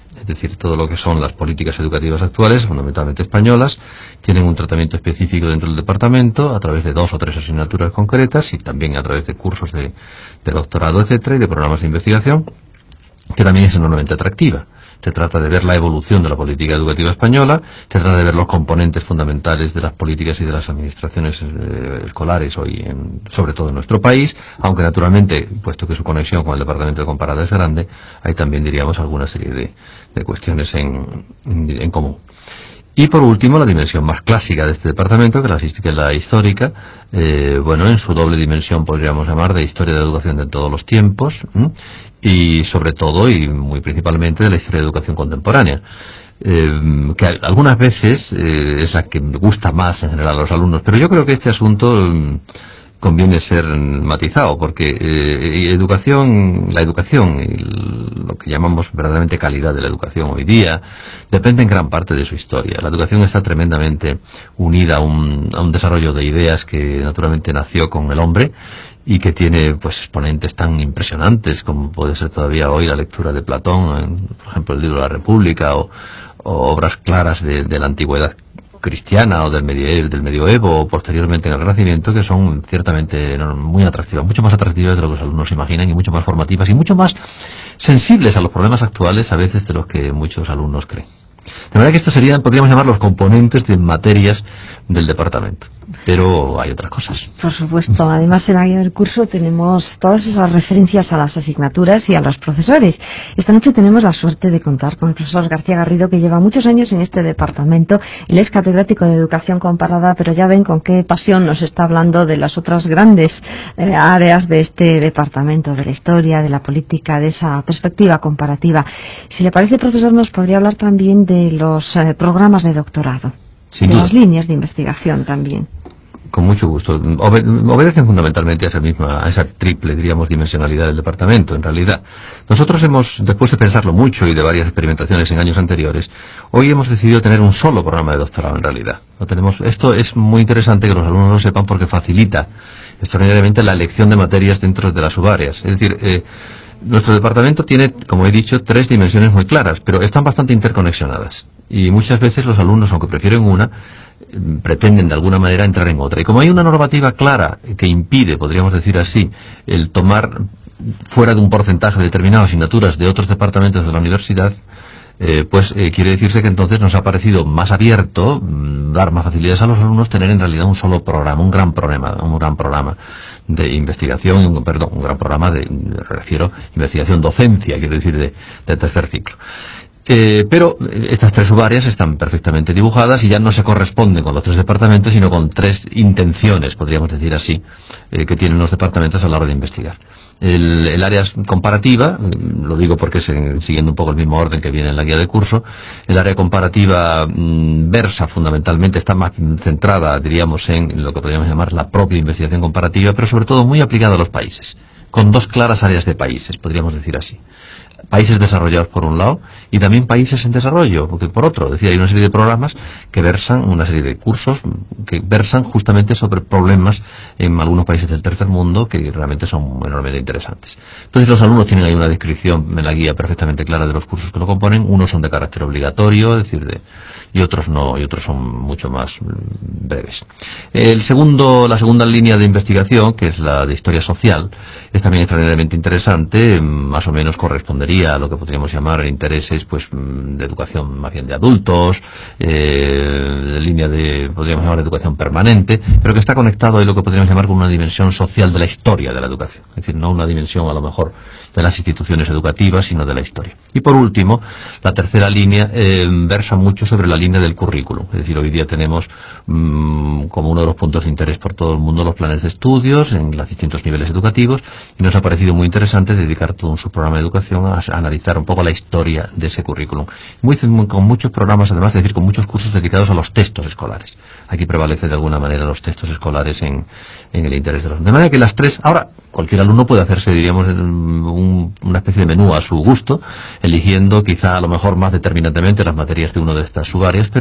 Es decir, todo lo que son las políticas educativas actuales, fundamentalmente españolas, tienen un tratamiento específico dentro del departamento a través de dos o tres asignaturas concretas y también a través de cursos de, de doctorado, etcétera, y de programas de investigación, que también es enormemente atractiva. Se trata de ver la evolución de la política educativa española, se trata de ver los componentes fundamentales de las políticas y de las administraciones eh, escolares hoy, en, sobre todo en nuestro país, aunque naturalmente, puesto que su conexión con el departamento de comparada es grande, hay también, diríamos, alguna serie de, de cuestiones en, en común. Y por último, la dimensión más clásica de este departamento, que es la, que es la histórica, eh, bueno, en su doble dimensión podríamos llamar de historia de la educación de todos los tiempos, ¿m? Y sobre todo y muy principalmente de la historia de educación contemporánea, eh, que algunas veces eh, es la que me gusta más en general a los alumnos, pero yo creo que este asunto eh, conviene ser matizado, porque eh, educación, la educación y lo que llamamos verdaderamente calidad de la educación hoy día depende en gran parte de su historia. La educación está tremendamente unida a un, a un desarrollo de ideas que naturalmente nació con el hombre y que tiene pues exponentes tan impresionantes como puede ser todavía hoy la lectura de Platón, en, por ejemplo el libro de la República, o, o obras claras de, de la antigüedad cristiana o del medievo, del medioevo o posteriormente en el Renacimiento, que son ciertamente muy atractivas, mucho más atractivas de lo que los alumnos imaginan y mucho más formativas y mucho más sensibles a los problemas actuales a veces de los que muchos alumnos creen. De manera que estos serían, podríamos llamar, los componentes de materias del departamento. Pero hay otras cosas. Por supuesto. Además, en la guía del curso tenemos todas esas referencias a las asignaturas y a los profesores. Esta noche tenemos la suerte de contar con el profesor García Garrido, que lleva muchos años en este departamento. Él es catedrático de Educación Comparada, pero ya ven con qué pasión nos está hablando de las otras grandes eh, áreas de este departamento, de la historia, de la política, de esa perspectiva comparativa. Si le parece, profesor, nos podría hablar también de los eh, programas de doctorado, Sin de duda. las líneas de investigación también. Con mucho gusto. Obe obedecen fundamentalmente a esa misma, a esa triple, diríamos, dimensionalidad del departamento, en realidad. Nosotros hemos, después de pensarlo mucho y de varias experimentaciones en años anteriores, hoy hemos decidido tener un solo programa de doctorado, en realidad. No tenemos, esto es muy interesante que los alumnos lo sepan porque facilita extraordinariamente la elección de materias dentro de las subáreas. Es decir, eh, nuestro departamento tiene, como he dicho, tres dimensiones muy claras, pero están bastante interconexionadas. Y muchas veces los alumnos, aunque prefieren una, pretenden de alguna manera entrar en otra. Y como hay una normativa clara que impide, podríamos decir así, el tomar fuera de un porcentaje determinado asignaturas de otros departamentos de la universidad, eh, pues eh, quiere decirse que entonces nos ha parecido más abierto, mmm, dar más facilidades a los alumnos, tener en realidad un solo programa, un gran programa, un gran programa de investigación, un, perdón, un gran programa de, me refiero, investigación docencia, quiero decir, de, de tercer ciclo. Eh, pero estas tres subáreas están perfectamente dibujadas y ya no se corresponden con los tres departamentos, sino con tres intenciones, podríamos decir así, eh, que tienen los departamentos a la hora de investigar. El, el área comparativa, lo digo porque es en, siguiendo un poco el mismo orden que viene en la guía de curso, el área comparativa mmm, versa fundamentalmente, está más centrada, diríamos, en lo que podríamos llamar la propia investigación comparativa, pero sobre todo muy aplicada a los países, con dos claras áreas de países, podríamos decir así. Países desarrollados por un lado y también países en desarrollo porque por otro, es decir, hay una serie de programas que versan, una serie de cursos que versan justamente sobre problemas en algunos países del tercer mundo que realmente son enormemente interesantes. Entonces los alumnos tienen ahí una descripción en la guía perfectamente clara de los cursos que lo componen. Unos son de carácter obligatorio, es decir, de, y otros no, y otros son mucho más breves. El segundo, la segunda línea de investigación, que es la de historia social, es también extraordinariamente interesante, más o menos correspondería a lo que podríamos llamar intereses pues de educación más bien de adultos, eh, de línea de, podríamos llamar, educación permanente, pero que está conectado a lo que podríamos llamar con una dimensión social de la historia de la educación, es decir, no una dimensión a lo mejor de las instituciones educativas, sino de la historia. Y por último, la tercera línea eh, versa mucho sobre la línea del currículum, es decir, hoy día tenemos mmm, como uno de los puntos de interés por todo el mundo los planes de estudios en los distintos niveles educativos, y nos ha parecido muy interesante dedicar todo un subprograma de educación a, a analizar un poco la historia de ese currículum. Muy, con muchos programas, además, es decir, con muchos cursos dedicados a los textos escolares. Aquí prevalece de alguna manera los textos escolares en, en el interés de los... De manera que las tres... Ahora, cualquier alumno puede hacerse, diríamos, un, una especie de menú a su gusto, eligiendo quizá a lo mejor más determinantemente las materias de una de estas subáreas, pero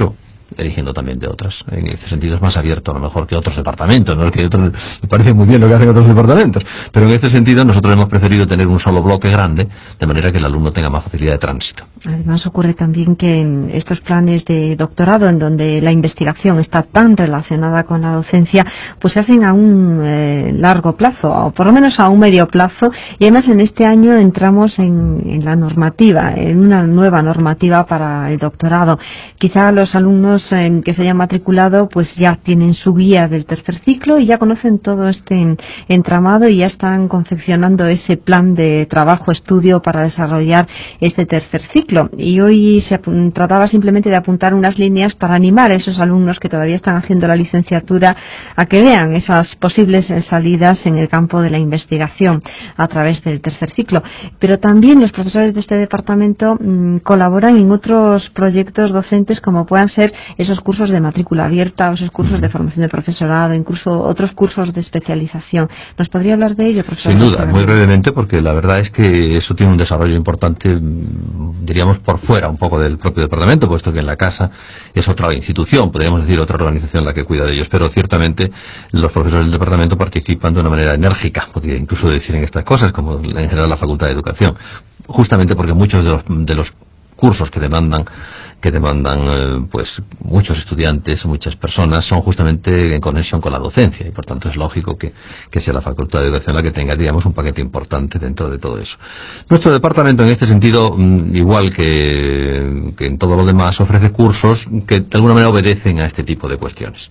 eligiendo también de otras. En este sentido es más abierto a lo mejor que otros departamentos, ¿no? Que otros, me parece muy bien lo que hacen otros departamentos, pero en este sentido nosotros hemos preferido tener un solo bloque grande, de manera que el alumno tenga más facilidad de tránsito. Además ocurre también que en estos planes de doctorado, en donde la investigación está tan relacionada con la docencia, pues se hacen a un eh, largo plazo, o por lo menos a un medio plazo, y además en este año entramos en, en la normativa, en una nueva normativa para el doctorado. Quizá los alumnos eh, que se hayan matriculado pues ya tienen su guía del tercer ciclo y ya conocen todo este entramado y ya están confeccionando ese plan de trabajo, estudio para desarrollar este tercer ciclo. Y hoy se trataba simplemente de apuntar unas líneas para animar a esos alumnos que todavía están haciendo la licenciatura a que vean esas posibles salidas en el campo de la investigación a través del tercer ciclo. Pero también los profesores de este departamento mmm, colaboran en otros proyectos docentes, como puedan ser esos cursos de matrícula abierta o esos cursos de formación de profesorado, incluso otros cursos de especialización. ¿Nos podría hablar de ello, profesor? Sin duda, muy brevemente, porque la verdad es que eso tiene un desarrollo importante, diríamos, por fuera un poco del propio departamento, puesto que en la casa es otra institución, podríamos decir otra organización la que cuida de ellos, pero ciertamente los profesores del departamento participan de una manera enérgica, podría incluso decir en estas cosas, como en general la Facultad de Educación, justamente porque muchos de los, de los cursos que demandan que demandan eh, pues muchos estudiantes, muchas personas, son justamente en conexión con la docencia y por tanto es lógico que, que sea la Facultad de Educación la que tenga, digamos, un paquete importante dentro de todo eso. Nuestro departamento en este sentido, igual que, que en todo lo demás, ofrece cursos que de alguna manera obedecen a este tipo de cuestiones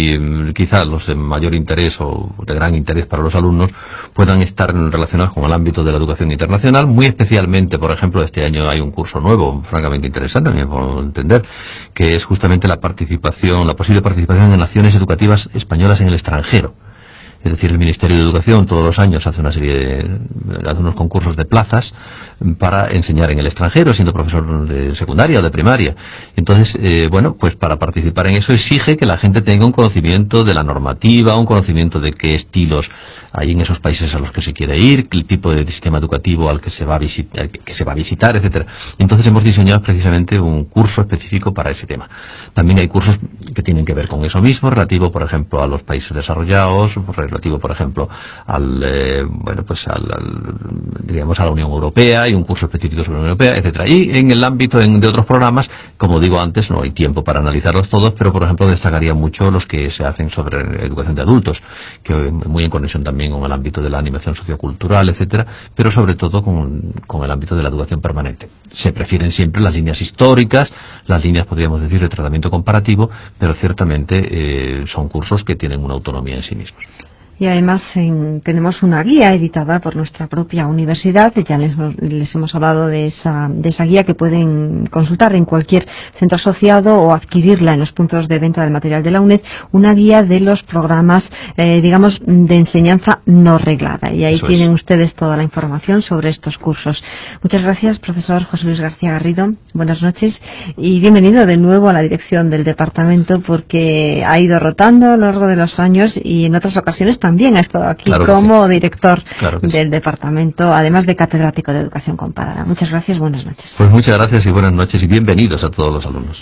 y quizá los de mayor interés o de gran interés para los alumnos puedan estar relacionados con el ámbito de la educación internacional, muy especialmente, por ejemplo, este año hay un curso nuevo, francamente interesante, también por entender, que es justamente la participación, la posible participación en acciones educativas españolas en el extranjero. Es decir, el Ministerio de Educación todos los años hace una serie de, hace unos concursos de plazas para enseñar en el extranjero, siendo profesor de secundaria o de primaria. Entonces, eh, bueno, pues para participar en eso exige que la gente tenga un conocimiento de la normativa, un conocimiento de qué estilos hay en esos países a los que se quiere ir, el tipo de sistema educativo al que se va a visitar, que se va a visitar, etcétera. Entonces hemos diseñado precisamente un curso específico para ese tema. También hay cursos que tienen que ver con eso mismo, relativo, por ejemplo, a los países desarrollados, relativo, por ejemplo, al, eh, bueno, pues al, al, diríamos, a la Unión Europea, hay un curso específico sobre la Unión Europea, etcétera. Y en el ámbito en, de otros programas, como digo antes, no hay tiempo para analizarlos todos, pero por ejemplo destacaría mucho los que se hacen sobre educación de adultos, que muy en conexión también con el ámbito de la animación sociocultural, etcétera, pero sobre todo con, con el ámbito de la educación permanente. Se prefieren siempre las líneas históricas, las líneas, podríamos decir, de tratamiento comparativo, pero ciertamente eh, son cursos que tienen una autonomía en sí mismos. Y además en, tenemos una guía editada por nuestra propia universidad, ya les, les hemos hablado de esa, de esa guía que pueden consultar en cualquier centro asociado o adquirirla en los puntos de venta del material de la UNED, una guía de los programas, eh, digamos, de enseñanza no reglada. Y ahí Eso tienen es. ustedes toda la información sobre estos cursos. Muchas gracias, profesor José Luis García Garrido. Buenas noches y bienvenido de nuevo a la dirección del departamento, porque ha ido rotando a lo largo de los años y en otras ocasiones también ha estado aquí claro como sí. director claro del sí. departamento, además de catedrático de educación comparada. Muchas gracias, buenas noches. Pues muchas gracias y buenas noches y bienvenidos a todos los alumnos.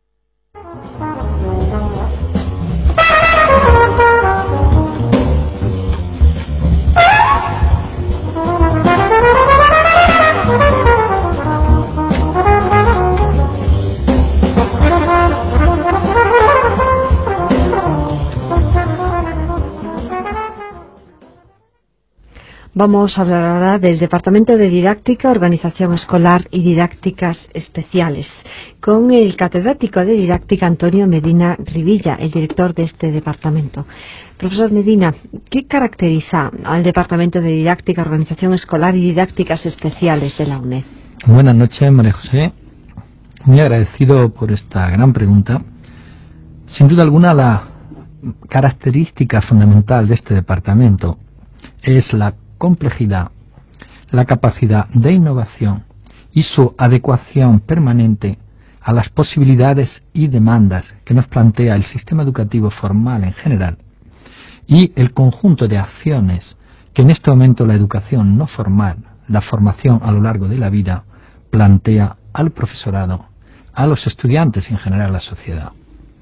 Vamos a hablar ahora del Departamento de Didáctica, Organización Escolar y Didácticas Especiales, con el catedrático de Didáctica Antonio Medina Rivilla, el director de este departamento. Profesor Medina, ¿qué caracteriza al Departamento de Didáctica, Organización Escolar y Didácticas Especiales de la UNED? Buenas noches, María José. Muy agradecido por esta gran pregunta. Sin duda alguna, la característica fundamental de este departamento es la complejidad, la capacidad de innovación y su adecuación permanente a las posibilidades y demandas que nos plantea el sistema educativo formal en general y el conjunto de acciones que en este momento la educación no formal, la formación a lo largo de la vida, plantea al profesorado, a los estudiantes y en general a la sociedad.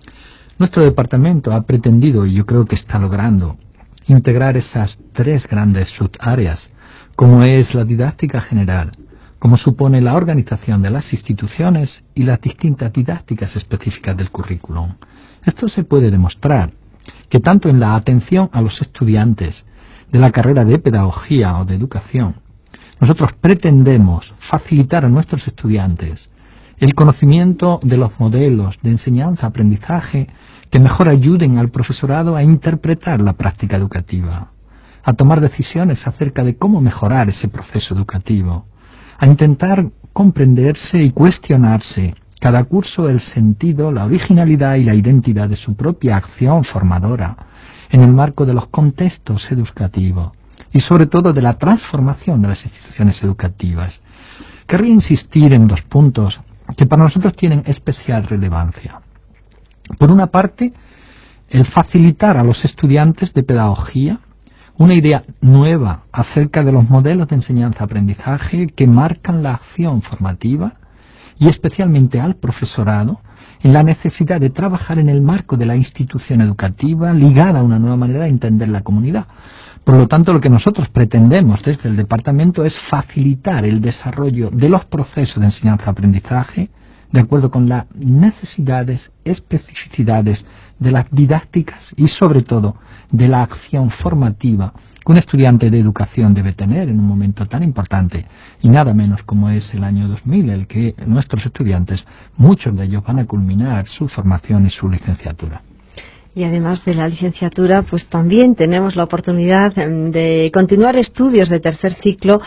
Nuestro departamento ha pretendido, y yo creo que está logrando, integrar esas tres grandes subáreas, como es la didáctica general, como supone la organización de las instituciones y las distintas didácticas específicas del currículum. Esto se puede demostrar que tanto en la atención a los estudiantes de la carrera de pedagogía o de educación, nosotros pretendemos facilitar a nuestros estudiantes el conocimiento de los modelos de enseñanza-aprendizaje que mejor ayuden al profesorado a interpretar la práctica educativa, a tomar decisiones acerca de cómo mejorar ese proceso educativo, a intentar comprenderse y cuestionarse cada curso el sentido, la originalidad y la identidad de su propia acción formadora en el marco de los contextos educativos y sobre todo de la transformación de las instituciones educativas. Querría insistir en dos puntos que para nosotros tienen especial relevancia. Por una parte, el facilitar a los estudiantes de pedagogía una idea nueva acerca de los modelos de enseñanza-aprendizaje que marcan la acción formativa y especialmente al profesorado en la necesidad de trabajar en el marco de la institución educativa ligada a una nueva manera de entender la comunidad. Por lo tanto, lo que nosotros pretendemos desde el departamento es facilitar el desarrollo de los procesos de enseñanza-aprendizaje de acuerdo con las necesidades, especificidades de las didácticas y sobre todo de la acción formativa que un estudiante de educación debe tener en un momento tan importante y nada menos como es el año dos mil, el que nuestros estudiantes, muchos de ellos van a culminar su formación y su licenciatura. Y además de la licenciatura, pues también tenemos la oportunidad de continuar estudios de tercer ciclo,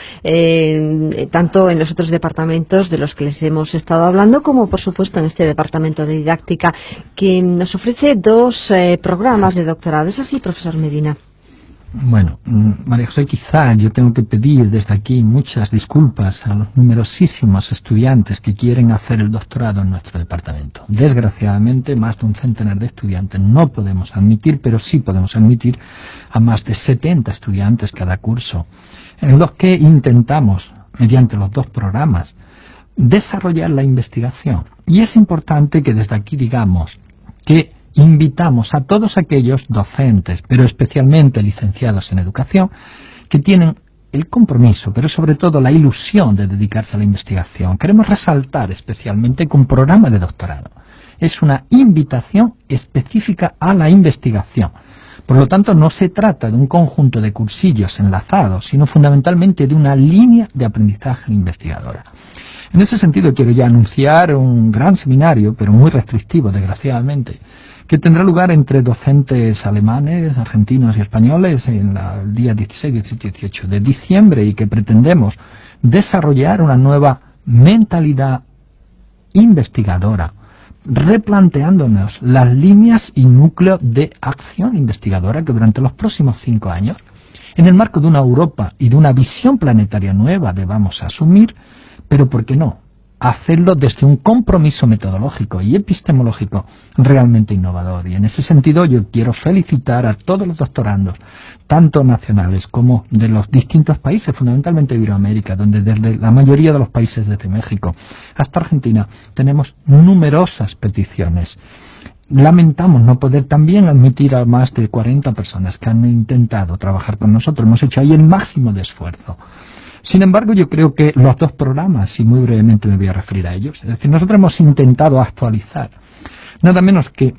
eh, tanto en los otros departamentos de los que les hemos estado hablando, como por supuesto en este departamento de didáctica, que nos ofrece dos eh, programas de doctorado. ¿Es así, profesor Medina? Bueno, María José, quizá yo tengo que pedir desde aquí muchas disculpas a los numerosísimos estudiantes que quieren hacer el doctorado en nuestro departamento. Desgraciadamente, más de un centenar de estudiantes no podemos admitir, pero sí podemos admitir a más de setenta estudiantes cada curso, en los que intentamos, mediante los dos programas, desarrollar la investigación. Y es importante que desde aquí digamos que invitamos a todos aquellos docentes, pero especialmente licenciados en educación, que tienen el compromiso, pero sobre todo la ilusión de dedicarse a la investigación. Queremos resaltar especialmente que un programa de doctorado es una invitación específica a la investigación. Por lo tanto, no se trata de un conjunto de cursillos enlazados, sino fundamentalmente de una línea de aprendizaje investigadora. En ese sentido, quiero ya anunciar un gran seminario, pero muy restrictivo, desgraciadamente, que tendrá lugar entre docentes alemanes, argentinos y españoles en la, el día dieciséis, diecisiete y dieciocho de diciembre y que pretendemos desarrollar una nueva mentalidad investigadora, replanteándonos las líneas y núcleos de acción investigadora que durante los próximos cinco años, en el marco de una Europa y de una visión planetaria nueva, debamos asumir, pero ¿por qué no?, hacerlo desde un compromiso metodológico y epistemológico realmente innovador. Y en ese sentido yo quiero felicitar a todos los doctorandos, tanto nacionales como de los distintos países, fundamentalmente de Iberoamérica, donde desde la mayoría de los países, desde México hasta Argentina, tenemos numerosas peticiones. Lamentamos no poder también admitir a más de cuarenta personas que han intentado trabajar con nosotros. Hemos hecho ahí el máximo de esfuerzo. Sin embargo, yo creo que los dos programas, y muy brevemente me voy a referir a ellos, es decir, nosotros hemos intentado actualizar nada menos que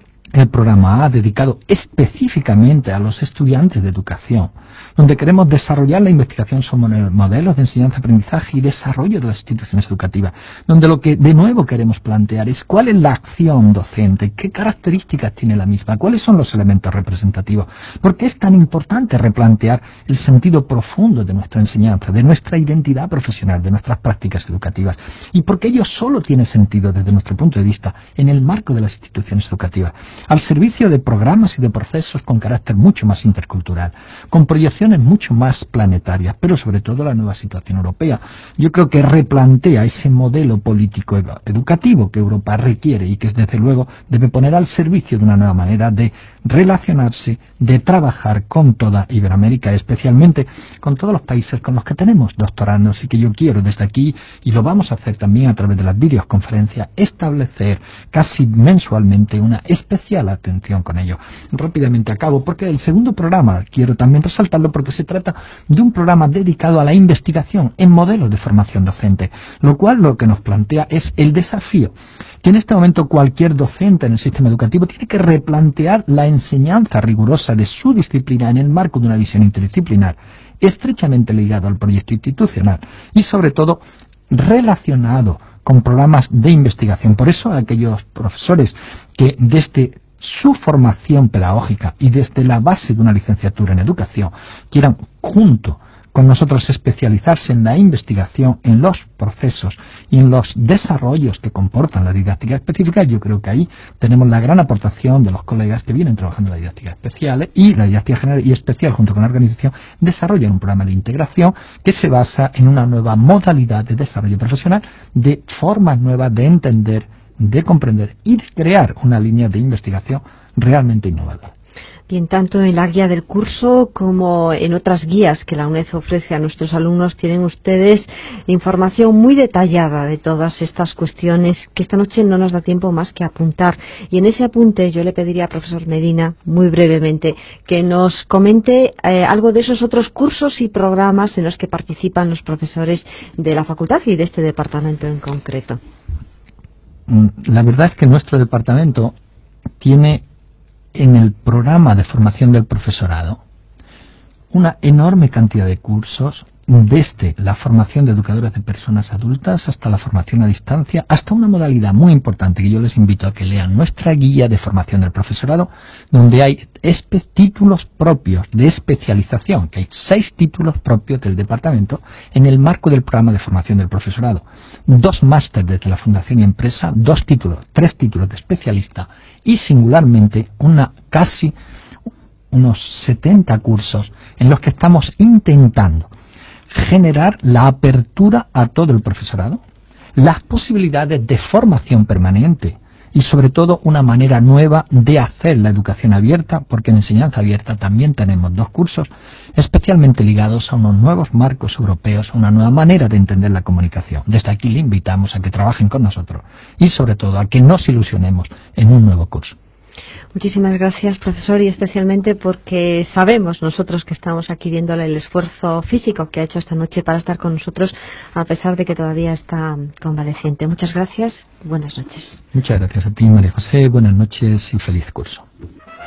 el programa A, dedicado específicamente a los estudiantes de educación, donde queremos desarrollar la investigación sobre modelos de enseñanza-aprendizaje y desarrollo de las instituciones educativas, donde lo que de nuevo queremos plantear es cuál es la acción docente, qué características tiene la misma, cuáles son los elementos representativos, por qué es tan importante replantear el sentido profundo de nuestra enseñanza, de nuestra identidad profesional, de nuestras prácticas educativas, y por qué ello solo tiene sentido desde nuestro punto de vista en el marco de las instituciones educativas, al servicio de programas y de procesos con carácter mucho más intercultural, con proyecciones mucho más planetarias, pero sobre todo la nueva situación europea. Yo creo que replantea ese modelo político educativo que Europa requiere y que desde luego debe poner al servicio de una nueva manera de relacionarse, de trabajar con toda Iberoamérica, especialmente con todos los países con los que tenemos doctorandos y que yo quiero desde aquí, y lo vamos a hacer también a través de las videoconferencias, establecer casi mensualmente una especie especial atención con ello. Rápidamente acabo, porque el segundo programa quiero también resaltarlo porque se trata de un programa dedicado a la investigación en modelos de formación docente, lo cual lo que nos plantea es el desafío que en este momento cualquier docente en el sistema educativo tiene que replantear la enseñanza rigurosa de su disciplina en el marco de una visión interdisciplinar, estrechamente ligado al proyecto institucional y sobre todo relacionado con programas de investigación. Por eso aquellos profesores que desde su formación pedagógica y desde la base de una licenciatura en educación quieran junto con nosotros especializarse en la investigación, en los procesos y en los desarrollos que comportan la didáctica específica, yo creo que ahí tenemos la gran aportación de los colegas que vienen trabajando en la didáctica especial y la didáctica general y especial junto con la organización desarrollan un programa de integración que se basa en una nueva modalidad de desarrollo profesional, de formas nuevas de entender, de comprender y de crear una línea de investigación realmente innovadora. Bien, tanto en la guía del curso como en otras guías que la UNED ofrece a nuestros alumnos, tienen ustedes información muy detallada de todas estas cuestiones que esta noche no nos da tiempo más que apuntar. Y en ese apunte yo le pediría al profesor Medina, muy brevemente, que nos comente eh, algo de esos otros cursos y programas en los que participan los profesores de la facultad y de este departamento en concreto. La verdad es que nuestro departamento tiene en el programa de formación del profesorado una enorme cantidad de cursos, desde la formación de educadores de personas adultas hasta la formación a distancia, hasta una modalidad muy importante que yo les invito a que lean nuestra guía de formación del profesorado, donde hay títulos propios de especialización, que hay seis títulos propios del departamento en el marco del programa de formación del profesorado, dos másteres desde la Fundación y Empresa, dos títulos, tres títulos de especialista y singularmente una casi unos setenta cursos en los que estamos intentando generar la apertura a todo el profesorado, las posibilidades de formación permanente y sobre todo una manera nueva de hacer la educación abierta, porque en enseñanza abierta también tenemos dos cursos especialmente ligados a unos nuevos marcos europeos, a una nueva manera de entender la comunicación. Desde aquí le invitamos a que trabajen con nosotros y sobre todo a que nos ilusionemos en un nuevo curso. Muchísimas gracias, profesor, y especialmente porque sabemos nosotros que estamos aquí viéndole el esfuerzo físico que ha hecho esta noche para estar con nosotros, a pesar de que todavía está convaleciente. Muchas gracias, buenas noches. Muchas gracias a ti, María José, buenas noches y feliz curso.